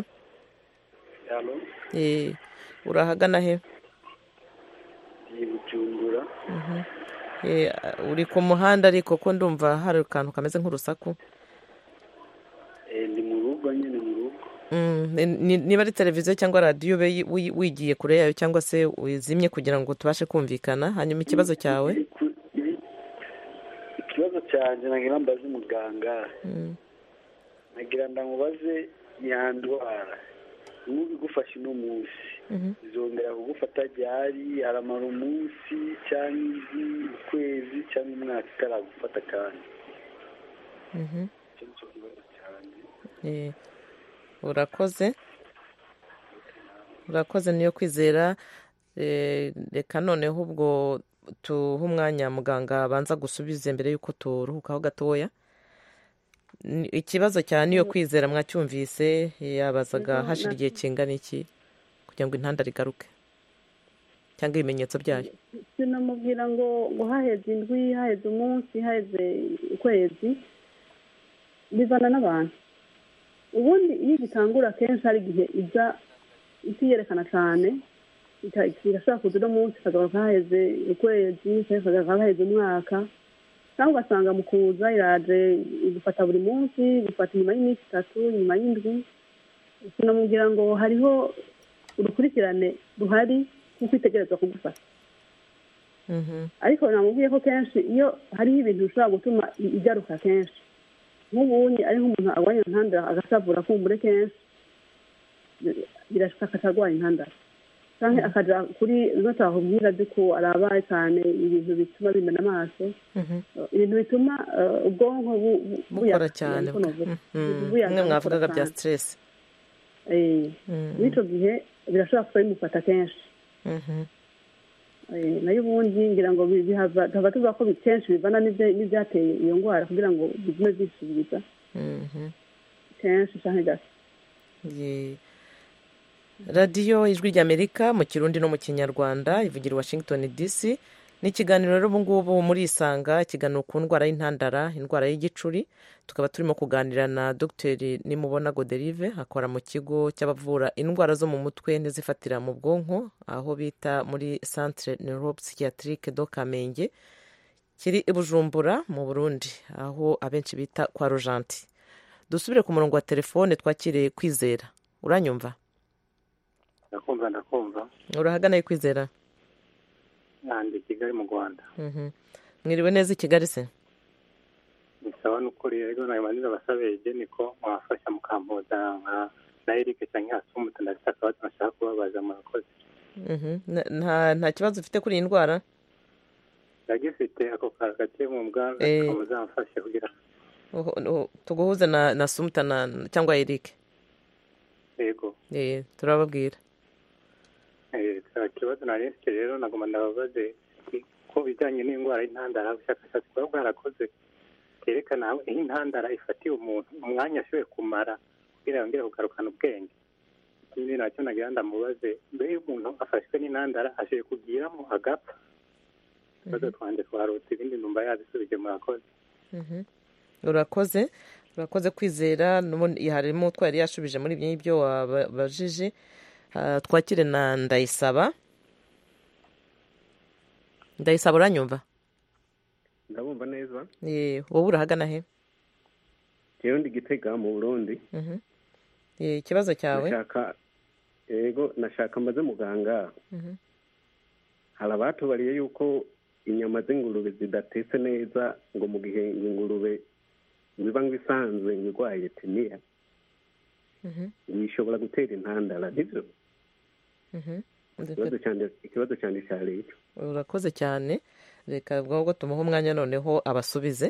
urahagana he? Bujumbura. Uri ku muhanda ariko ko ndumva hari akantu kameze nk'urusaku. Ndi mu rugo nyine mu rugo. Niba ari televiziyo cyangwa radiyo wigiye kure yayo cyangwa se wizimye kugira ngo tubashe kumvikana. Hanyuma ikibazo cyawe? Ikibazo cyanjye nagira mbaze umuganga, nagira ndamubaze ya ndwara n'ubu igufashe uno munsi izongera kugufata ryari, aramara umunsi cyangwa ukwezi cyangwa umwaka itaragufata kandi. Urakoze niyo kwizera. Reka noneho ubwo tuha umwanya muganga abanza gusubiza mbere y'uko turuhukaho gatoya. Ikibazo cya niyo kwizera mwacyumvise, yabazaga hashira igihe kingana iki kugira ngo intandaro igaruke cyangwa ibimenyetso byayo. Sinamubwira ngo haheze indwi, haheze umunsi, haheze ukwezi, bivana n'abantu. Ubundi iyo igitangura kenshi hari igihe iza itiyerekana cyane, irashobora kuza uno munsi ikagaruka haheze ukwezi, ikagaruka haheze umwaka, cyangwa ugasanga mu kuza iraje igufata buri munsi, igufata nyuma y'iminsi 3, nyuma y'indwi. Sinamubwira ngo hariho urukurikirane ruhari kuko itegerezwa kugufata. Ariko namubwiye ko kenshi iyo hariho ibintu bishobora gutuma igaruka kenshi, nk'ubunye ari nk'umuntu arwaye intandara agashavura kumbure kenshi, birashaka akagwara intandara cyangwa akaja kuri notahubwira duko arabaye cyane ibintu bituma bimena amaso, ibintu bituma ubwonko bukora cyane, bimwe mwavugaga bya stress. N'icyo gihe birashobora kuba bimufata kenshi. Nayo ubundi ngira ngo bihava tuvuga ko kenshi bivana n'ibyateye iyo ndwara kugira ngo bigume byisubiza kenshi cyane gake. Radiyo Ijwi ry'Amerika mu Kirundi no mu Kinyarwanda ivugira i Washington DC. Ni ikiganiro rero ubu ngubu muri Isanga, ikiganiro ku ndwara y'intandara, indwara y'igicuri. Tukaba turimo kuganira na Dr Nimubona Godelive, akora mu kigo cy'abavura indwara zo mu mutwe n'izifatira mu bwonko, aho bita muri Centre Neuropsychiatrique do Kamenge, kiri i Bujumbura mu Burundi, aho abenshi bita kwa Rojanti. Dusubire ku murongo wa telefone twakire Kwizera. Uranyumva? Ndakumva. Urahagana Kwizera? Ndi Kigali mu Rwanda. Mwiriwe neza i Kigali se? Nisaba n'ukuri rero nayimanira basabeje niko mwafasha mukampoza na Eric cyangwa Asumuta ndashaka bashaka kubabaza murakoze. Nta kibazo ufite kuri iyi ndwara? Ndagifite ako kagace mu muganga kamuzamfashe kugira tuguhuze na Asumuta cyangwa Eric. Yego. Turababwira. Ikibazo narifite rero nagomba ndababaze ko bijyanye n'indwara y'intandara, ubushakashatsi bwaba bwarakoze kerekana aho intandara ifatiye umuntu umwanya ashoboye kumara kugira yongere kugarukana ubwenge. Ikindi nacyo nagira ndamubaze, mbere y'umuntu afashwe n'intandara ashoboye kugiramo agapfa. Ikibazo twanjye twarutse ibindi numva yabisubije murakoze. Urakoze Kwizera. Harimo twari yashubije muri ibyo ngibyo wabajije. Twakire na Ndayisaba. Uranyumva? ndabumva neza. Wowe urahagana he? Jewe ndi Gitega mu Burundi. Ikibazo cyawe? Nashaka mbaze muganga. Hari abatubariye yuko inyama z'ingurube zidatetse neza ngo mu gihe ingurube biba nk'isanzwe ngirwaye teniya. Bishobora gutera intandara nibyo? Ikibazo cyane cyari icyo. Urakoze cyane, reka ubwo tumuhe umwanya noneho abasubize.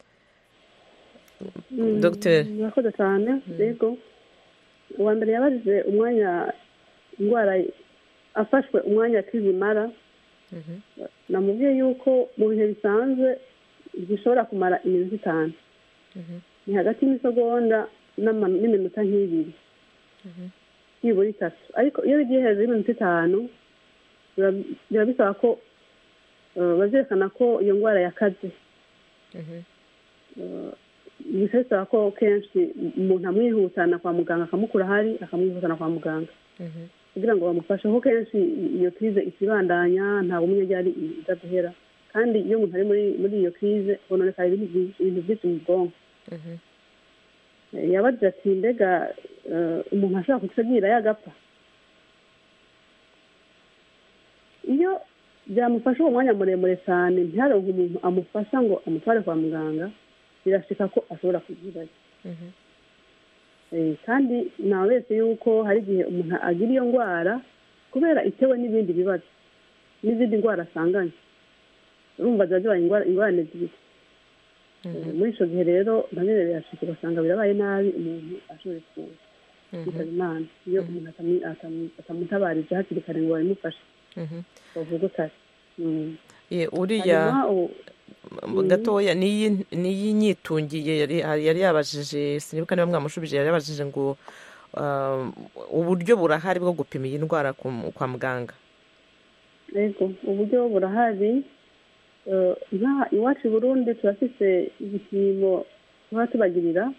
Dr. Urakoze cyane. Yego, uwa mbere yabajije umwanya indwara afashwe umwanya kizimara. Namubwiye yuko mu bihe bisanzwe gishobora kumara iminsi 5. Ni hagati y'imisegonda n'iminota nk'ibiri. Nibura 3. Ariko iyo bigiye hejuru y'iminota 5 biba bisaba ko bazerekana ko iyo ndwara yakaze. Bisaba ko kenshi umuntu amwihutana kwa muganga akamukura hari akamwihutana kwa muganga kugira ngo bamufashe. Aho kenshi iyo krize ikibandanya ntabwo umenya ryari izaduhera, kandi iyo umuntu ari muri iyo krize bononeka ibintu byinshi mu bwonko. Yabagira ati mbega umuntu ashobora kutagira yagapfa. Iyo byamufasha uwo mwanya muremure cyane ntiharonke umuntu amufasha ngo amutware kwa muganga, birashika ko ashobora kugira. Kandi nawe wese yuko hari igihe umuntu agira iyo ndwara kubera itewe n'ibindi bibazo n'izindi ndwara asanganye, urumva zazibaye ingorane zibiri. Muri icyo gihe rero nabyo birashika ugasanga birabaye nabi, umuntu ashoboye kwitaba Imana iyo umuntu atamutabarije hakiri kare ngo babimufashe bavuga kare. Uriya gatoya niyi nyitungiye yari yabajije, sinibuka niba mwamushubije, yari yabajije ngo uburyo burahari bwo gupima iyi ndwara kwa muganga. Yego, uburyo burahari. Iwacu i Burundi turafise igipimo tuba tubagirira.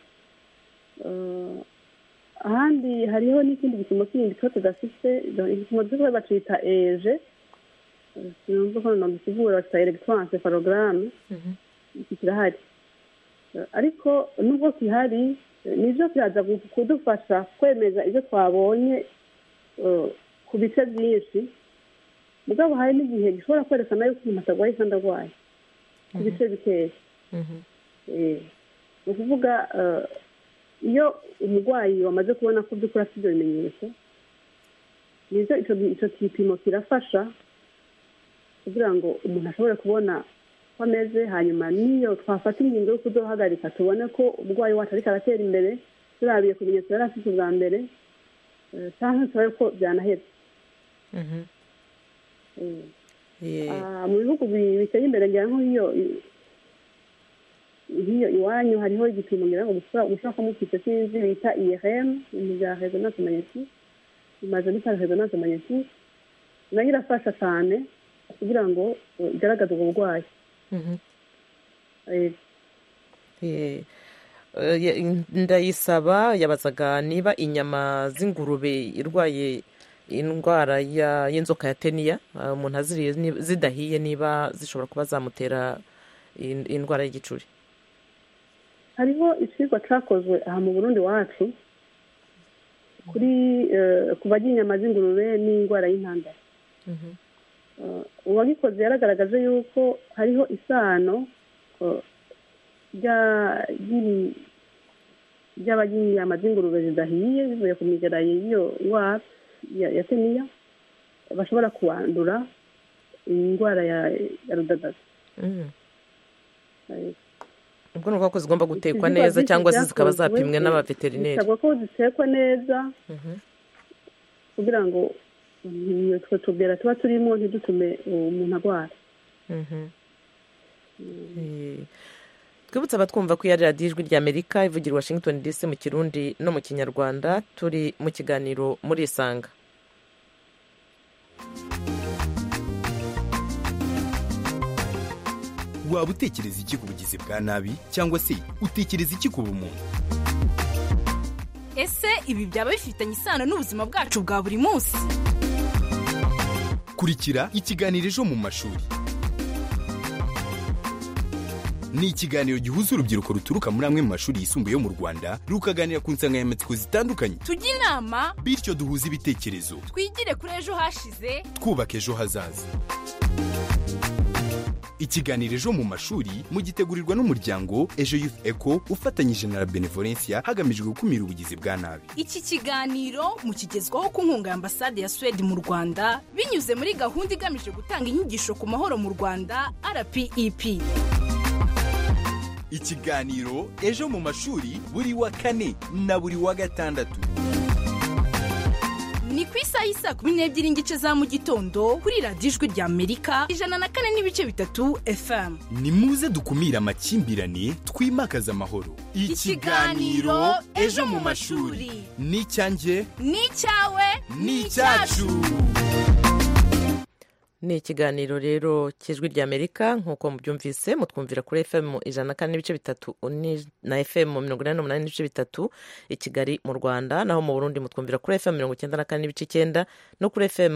Ahandi hariho n'ikindi gipimo kindi tuba tudafise. Igipimo tuba bacita eje, sinumva ko nabisivura, bacita electroencephalogramme. Iki kirahari, ariko nubwo kihari nivyo kiraza kudufasha kwemeza ibyo twabonye ku bice byinshi. Mugabo hari n'igihe gishobora kwerekana yuko umuntu atagwaye kandi agwaye ku bice bikeya. Ni ukuvuga iyo umurwayi wamaze kubona ko by'ukuri afite ibyo bimenyetso, nivyo icyo gipimo kirafasha kugira ngo umuntu ashobore kubona ko ameze. Hanyuma niyo twafata ingingo yo kuzohagarika tubone ko umurwayi wacu ariko aratera imbere turabiye ku bimenyetso yari afite ubwa mbere, cyangwa tubaye ko byanahetse. Mu bihugu biteye imbere ngira nk'iyo iwanyu hariho igipimo ngira ngo gushaka kumufite sinzi bita IRM, ibintu bya resonance magnétique, imaze bita resonance magnétique, nayo irafasha cyane kugira ngo igaragaze ubwo burwayi. Ndayisaba yabazaga niba inyama z'ingurube irwaye indwara y'inzoka ya teniya umuntu aziriye zidahiye niba zishobora kuba zamutera indwara y'igicuri. Hariho ikigwa cyakozwe aha mu Burundi wacu ku barya inyama z'ingurube n'indwara y'intandara. Uwagikoze yaragaragaje yuko hariho isano ry'abarya inyama z'ingurube zidahiye bivuye ku migera y'iyo ndwara ya teniya bashobora kuwandura indwara ya rudadaza. ubwo nuko zigomba gutekwa neza cyangwa se zikaba zapimwe n'abaveterineri. Bisabwa ko zitekwa neza kugira ngo twe tubera tuba turimo ntidutume umuntu arwara. Twibutsa abatwumva ko ari radiyo ijwi ry'Amerika ivugira Washington DC mu Kirundi no mu Kinyarwanda. Turi mu kiganiro muri Isanga. Waba utekereza iki ku bugizi bwa nabi cyangwa se utekereza iki ku bumuntu? Ese ibi byaba bifitanye isano n'ubuzima bwacu bwa buri munsi? Kurikira ikiganiro ejo mu mashuri. ni ikiganiro gihuza urubyiruko ruturuka muri amwe mu mashuri yisumbuye yo mu Rwanda rukaganira ku nsanganyamatsiko zitandukanye tujye inama bityo duhuze ibitekerezo twigire kuri ejo hashize twubaka ejo hazaza. Ikiganiro ejo mu mashuri mugitegurirwa n'umuryango Ejo Youth Eco ufatanyije na Benevolencia hagamijwe gukumira ubugizi bwa nabi. Iki kiganiro mukigezwaho ku nkunga ya Ambasade ya Sweden mu Rwanda binyuze muri gahunda igamije gutanga inyigisho ku mahoro mu Rwanda RPEP. Ikiganiro ejo mu mashuri buri wa kane na buri wa gatandatu. Ni ku isaha y'isa 12 n'igice za mu gitondo kuri radiyo Ijwi rya Amerika 104.3 FM. Ni muze dukumira amakimbirane twimakaza amahoro. Ikiganiro ejo mu mashuri ni icyanjye ni icyawe ni icyacu. Ni ikiganiro rero cy'Ijwi rya Amerika nk'uko mubyumvise mutwumvira kuri FM 104.3 na FM 88.3 i Kigali mu Rwanda, naho mu Burundi mutwumvira kuri FM 94.9 no kuri FM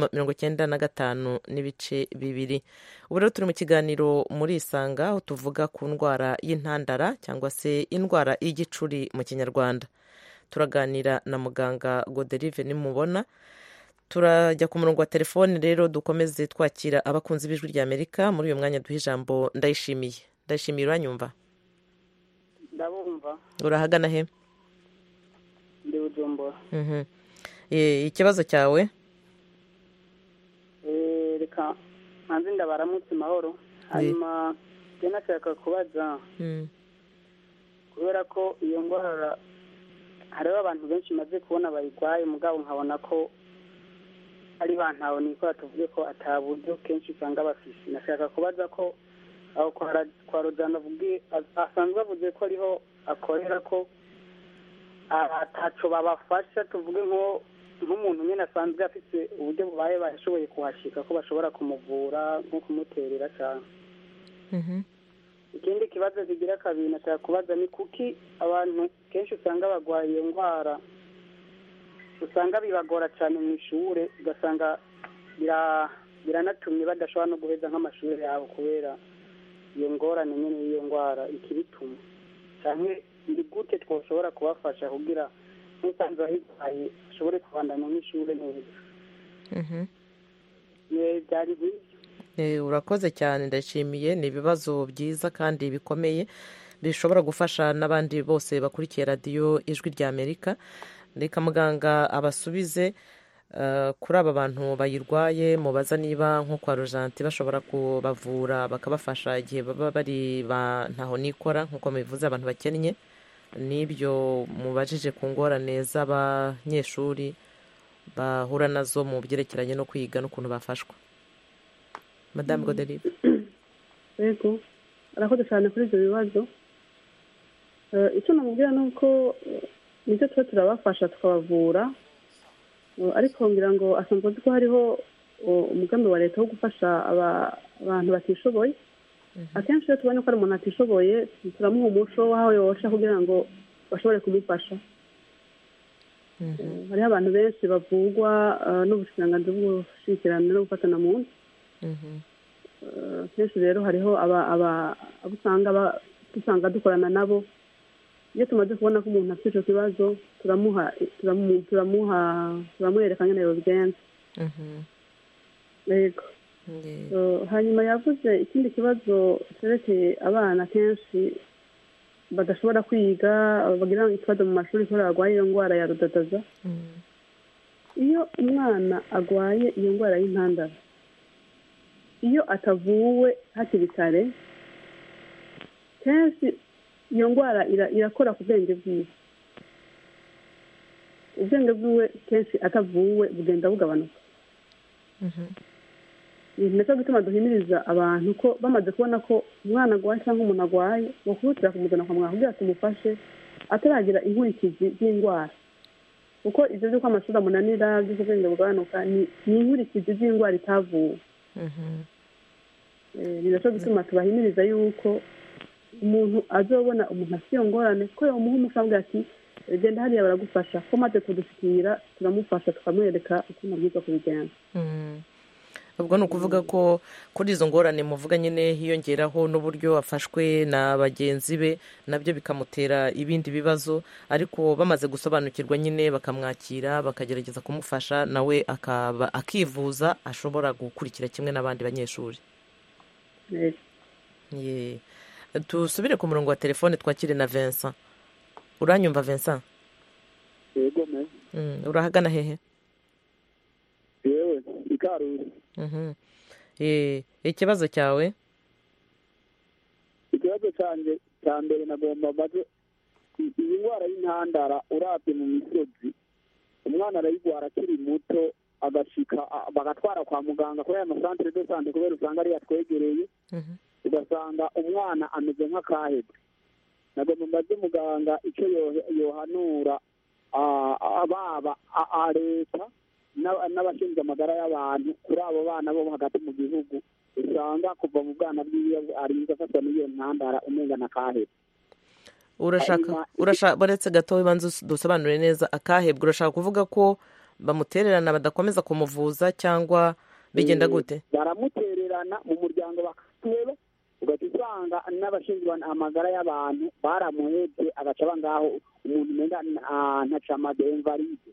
95.2. Ubu rero turi mu kiganiro muri Isanga aho tuvuga ku ndwara y'intandara cyangwa se indwara y'igicuri mu Kinyarwanda. Turaganira na muganga Godelive Nimubona. Turajya ku murongo wa telefone rero dukomeze twakira abakunzi b'Ijwi rya Amerika. Muri uyu mwanya duha ijambo Ndayishimiye uranyumva? Ndabumva. Urahagana he? Ndi Bujumbura. Ikibazo cyawe? Reka hanze ndabaramutse mahoro. Hanyuma nashaka kubaza kubera ko iyo ndwara hariho abantu benshi maze kubona bayirwaye mugabo nkabona ko ari bantaho niko tuvuge ko ataburyo kenshi usanga bafise. Nashaka kubaza ko aho kwa Rodana vuge asanzwe avuze ko ariho akorera ko ataco babafasha tuvuge nk'umuntu nyine asanzwe afite uburyo bubaye bashoboye kuhashika ko bashobora kumuvura nko kumuterera cyane. Ikindi kibazo kigira kabiri nashaka kubaza ni kuki abantu kenshi usanga bagwaye iyo ndwara usanga bibagora cyane mu ishure ugasanga biranatumye badashobora no guheza nk'amashuri yabo kubera iyo ngorane nyine y'iyo ndwara ikibituma cyane. Ni gute twashobora kubafasha kugira nk'usanzwe ahitwaye ashobore kubandanya nk'ishure neza? Byari byiza. Urakoze cyane ndashimiye. Ni ibibazo byiza kandi bikomeye bishobora gufasha n'abandi bose bakurikiye radiyo Ijwi rya Amerika. Reka muganga abasubize kuri aba bantu bayirwaye, mubaza niba nko kwa Rojanti bashobora kubavura bakabafasha igihe baba bari ntaho nikora nk'uko mubivuze abantu bakennye, n'ibyo mubajije ku ngorane z'abanyeshuri bahura nazo mu byerekeranye no kwiga n'ukuntu bafashwa. Madame Godelive. Yego, arakoze cyane kuri ibyo bibazo. Icyo namubwira ni uko nicyo tuba turabafasha tukabavura, ariko ngira ngo asanzwe azi ko hariho umugambi wa leta wo gufasha abantu batishoboye. Akenshi iyo tubonye ko ari umuntu atishoboye turamuha umuco w'aho yosha kugira ngo bashobore kumufasha. Hariho abantu benshi bavugwa n'ubushikiranganji bw'ubushyikirane no gufatana mu nda. Kenshi rero hariho abo usanga dukorana nabo. Iyo tumaze kubona ko umuntu afite icyo kibazo turamwereka nyine yobigenza. Yego. Hanyuma yavuze ikindi kibazo cyerekeye abana kenshi badashobora kwiga bagira ikibazo mu mashuri kubera barwaye iyo ndwara ya rudadaza. Iyo umwana arwaye iyo ndwara y'intandara, iyo atavuwe hakiri kare kenshi iyo ndwara irakora ku bwenge bwiwe. Ubwenge bwiwe kenshi atavuwe bugenda bugabanuka. Ni nacyo gituma duhimiriza abantu ko bamaze kubona ko umwana arwaye cyangwa umuntu arwaye bakwihutira kumuzana kwa muganga kugira tumufashe ataragira inkurikizi z'indwara, kuko ibyo by'uko amashuri amunanira by'uko ubwenge bugabanuka ni inkurikizi z'indwara itavuwe. Ni nacyo gituma tubahimiriza yuko umuntu azobona umuntu afite iyo ngorane ko yamuha umushambwe ati genda hariya baragufasha, ko maze kudushikira turamufasha tukamwereka uko nabwiza kubigenza. ubwo ni ukuvuga ko kuri izo ngorane muvuga nyine hiyongeraho n'uburyo afashwe na bagenzi be nabyo bikamutera ibindi bibazo, ariko bamaze gusobanukirwa nyine bakamwakira bakagerageza kumufasha nawe akivuza ashobora gukurikira kimwe n'abandi banyeshuri. Tusubire ku murongo wa telefone twakire na Vincent. Uranyumva Vincent? Yego me. Urahagana hehe? Yewe Ikarusi. Ikibazo cyawe? Ikibazo cyanjye cya mbere nagomba maze iyi ndwara y'intandara urabye mu misozi umwana arayigwara akiri muto agashika bagatwara kwa muganga kuri aya masantere de sante kubera usanga ari yatwegereye ugasanga umwana ameze nk'akahebwe. Nagomba mbaze muganga icyo yohanura ababa leta n'abashinzwe amagara y'abantu kuri abo bana bo hagati mu gihugu usanga kuva mu bwana bw'iyo arinze afatwa n'iyo ntandara umenga na kahebwe. urashaka baretse gato bibanza dusobanure neza akahebwe. Urashaka kuvuga ko bamutererana badakomeza kumuvuza cyangwa bigenda gute? Baramutererana mu muryango bakaheba ugahita usanga n'abashinzwe amagara y'abantu baramuhebye agaca bangaho umuntu umenga ntaca amadenvaride.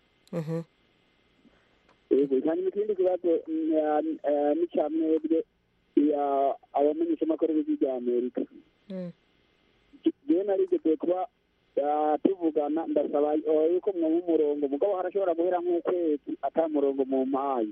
Hanyuma ikindi kibazo n'icyamwebwe abamenyeshamakuru b'ijwi rya Amerika. Jewe narigeze kuba tuvugana ndasaba yuko mwuha umurongo mugabo harashobora guhera nk'ukwezi ata murongo mu mpaye.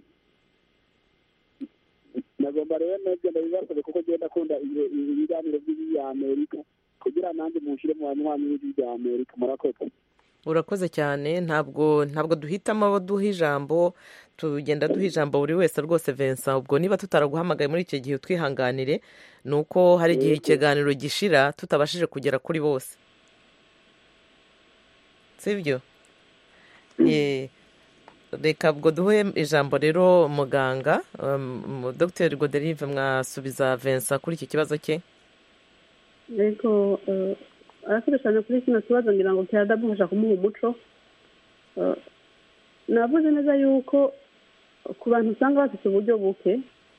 Nagomba rero nebyo ndabibasabe kuko genda akunda ibiganiro by'ijwi rya Amerika kugira nanjye mushire mu banywanyi b'ijwi rya Amerika. Murakoze. Urakoze cyane. Ntabwo duhitamo abo duha ijambo, tugenda duha ijambo buri wese rwose Vincent. Ubwo niba tutaraguhamagaye muri icyo gihe twihanganire, ni uko hari igihe ikiganiro gishira tutabashije kugera kuri bose, sibyo? Reka ubwo duhe ijambo rero muganga Dr. Godelive mwasubiza Vincent kuri iki kibazo cye. Yego, arakoze cyane kuri kino kibazo ngira ngo kiradamufasha kumuha umuco. Navuze neza yuko ku bantu usanga bafite uburyo buke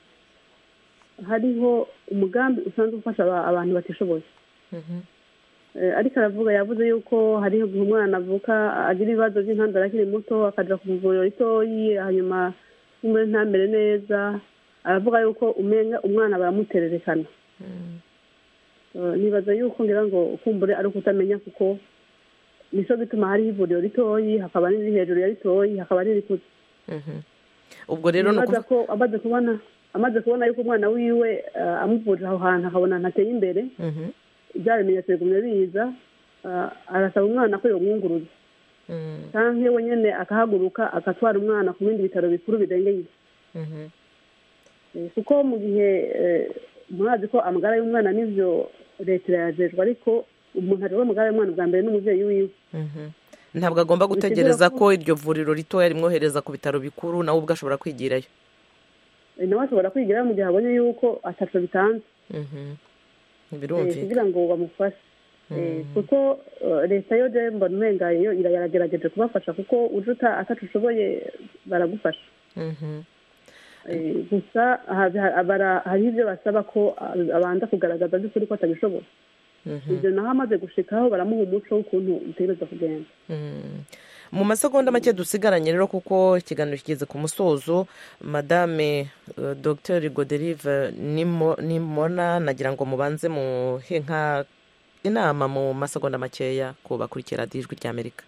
hariho umugambi usanzwe ufasha abantu batishoboye. Ariko yavuze yuko hariho umwana avuka agira ibibazo by'intandara akiri muto akaja ku muvuriro ritoyi hanyuma umwe ntamere neza, aravuga yuko umwana baramutererekana. Nibaza yuko ngira ngo kumbure ari ukutamenya kuko nico gituma hariho ivuriro ritoyi hakaba n'iri hejuru ya ritoyi hakaba n'iri kuzi. Ubwo rero ko amaze kubona yuko umwana wiwe amuvurira aho hantu akabona ntateye imbere, bya bimenyetso bigumye biza, arasaba umwana ko yomwunguruza canke we nyene akahaguruka agatwara umwana ku bindi bitaro bikuru bidengeye. Kuko mu gihe murazi ko amagara y'umwana n'ivyo leta irayajejwe, ariko umuntu ajejwe amagara y'umwana bwa mbere n'umuvyeyi wiwe. Ntabwo agomba gutegereza ko iryo vuriro ritoya rimwohereza ku bitaro bikuru, nawe ubwo ashobora kwigirayo. Nawe ashobora kwigirayo mu gihe abonye yuko ataco bitanze. Birumvikana kugira ngo bamufashe. Kuko leta yo je mbona umenga yo iragerageje kubafasha kuko ujuta ataco ushoboye baragufasha. Gusa hari ibyo basaba ko abanza kugaragaza by'ukuri ko atabishobora. Ibyo naho amaze gushikaho baramuha umuco w'ukuntu utegereza kugenda. Mu masegonda make dusigaranye rero kuko ikiganiro kigeze ku musozo, Madame Dr. Godelive nimona nagira ngo mubanze muhe nka inama mu masegonda makeya ko bakurikira Ijwi rya Amerika.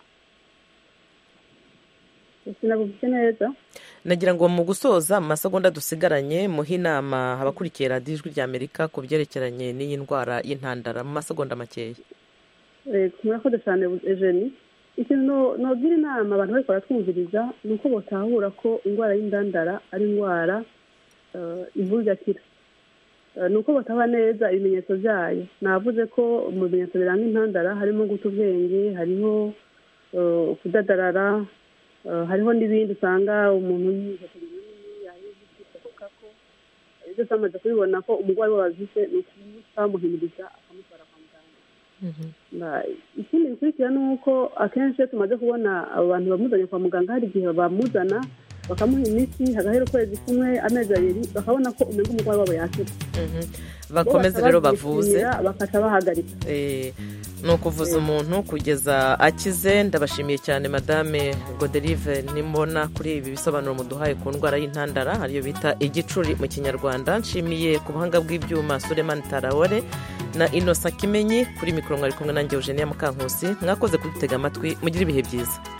Sinavuze neza. Nagira ngo mu gusoza mu masegonda dusigaranye muhe inama abakurikira Ijwi rya Amerika ku byerekeranye n'iyi ndwara y'intandara mu masegonda makeya. Murakoze cyane Eugenie. Ikintu nogira inama abantu bariko baratwumviriza ni uko botahura ko indwara y'indandara ari indwara ivurwa. Ni uko bataba neza ibimenyetso byayo. Navuze ko mu bimenyetso biranga intandara harimo guta ubwenge, hariho kudadarara, hariho n'ibindi usanga umuntu yihetereje ko ibyo samaze kubibona ko umurwayi wabazise ni ukumuhimiriza akamutwara kwa muganga. Ikindi bikurikira ni uko akenshi tumaze kubona abo bantu bamuzanye kwa muganga hari igihe bamuzana bakamuha imiti hagahera ukwezi kumwe amezi abiri bakabona ko umenga umurwayi wabo yakira bakomeze rero bavuze bakaca bahagarika ni ukuvuza umuntu kugeza akize. Ndabashimiye cyane madame Godelive Nimbona kuri ibi bisobanuro muduhaye ku ndwara y'intandara ariyo bita igicuri mu kinyarwanda. Nshimiye ku buhanga bw'ibyuma Suleiman Tarawore na Innocent Kimenyi. Kuri mikoro mwari kumwe nanjye Eugenia Mukankusi. Mwakoze kudutega amatwi, mugire ibihe byiza.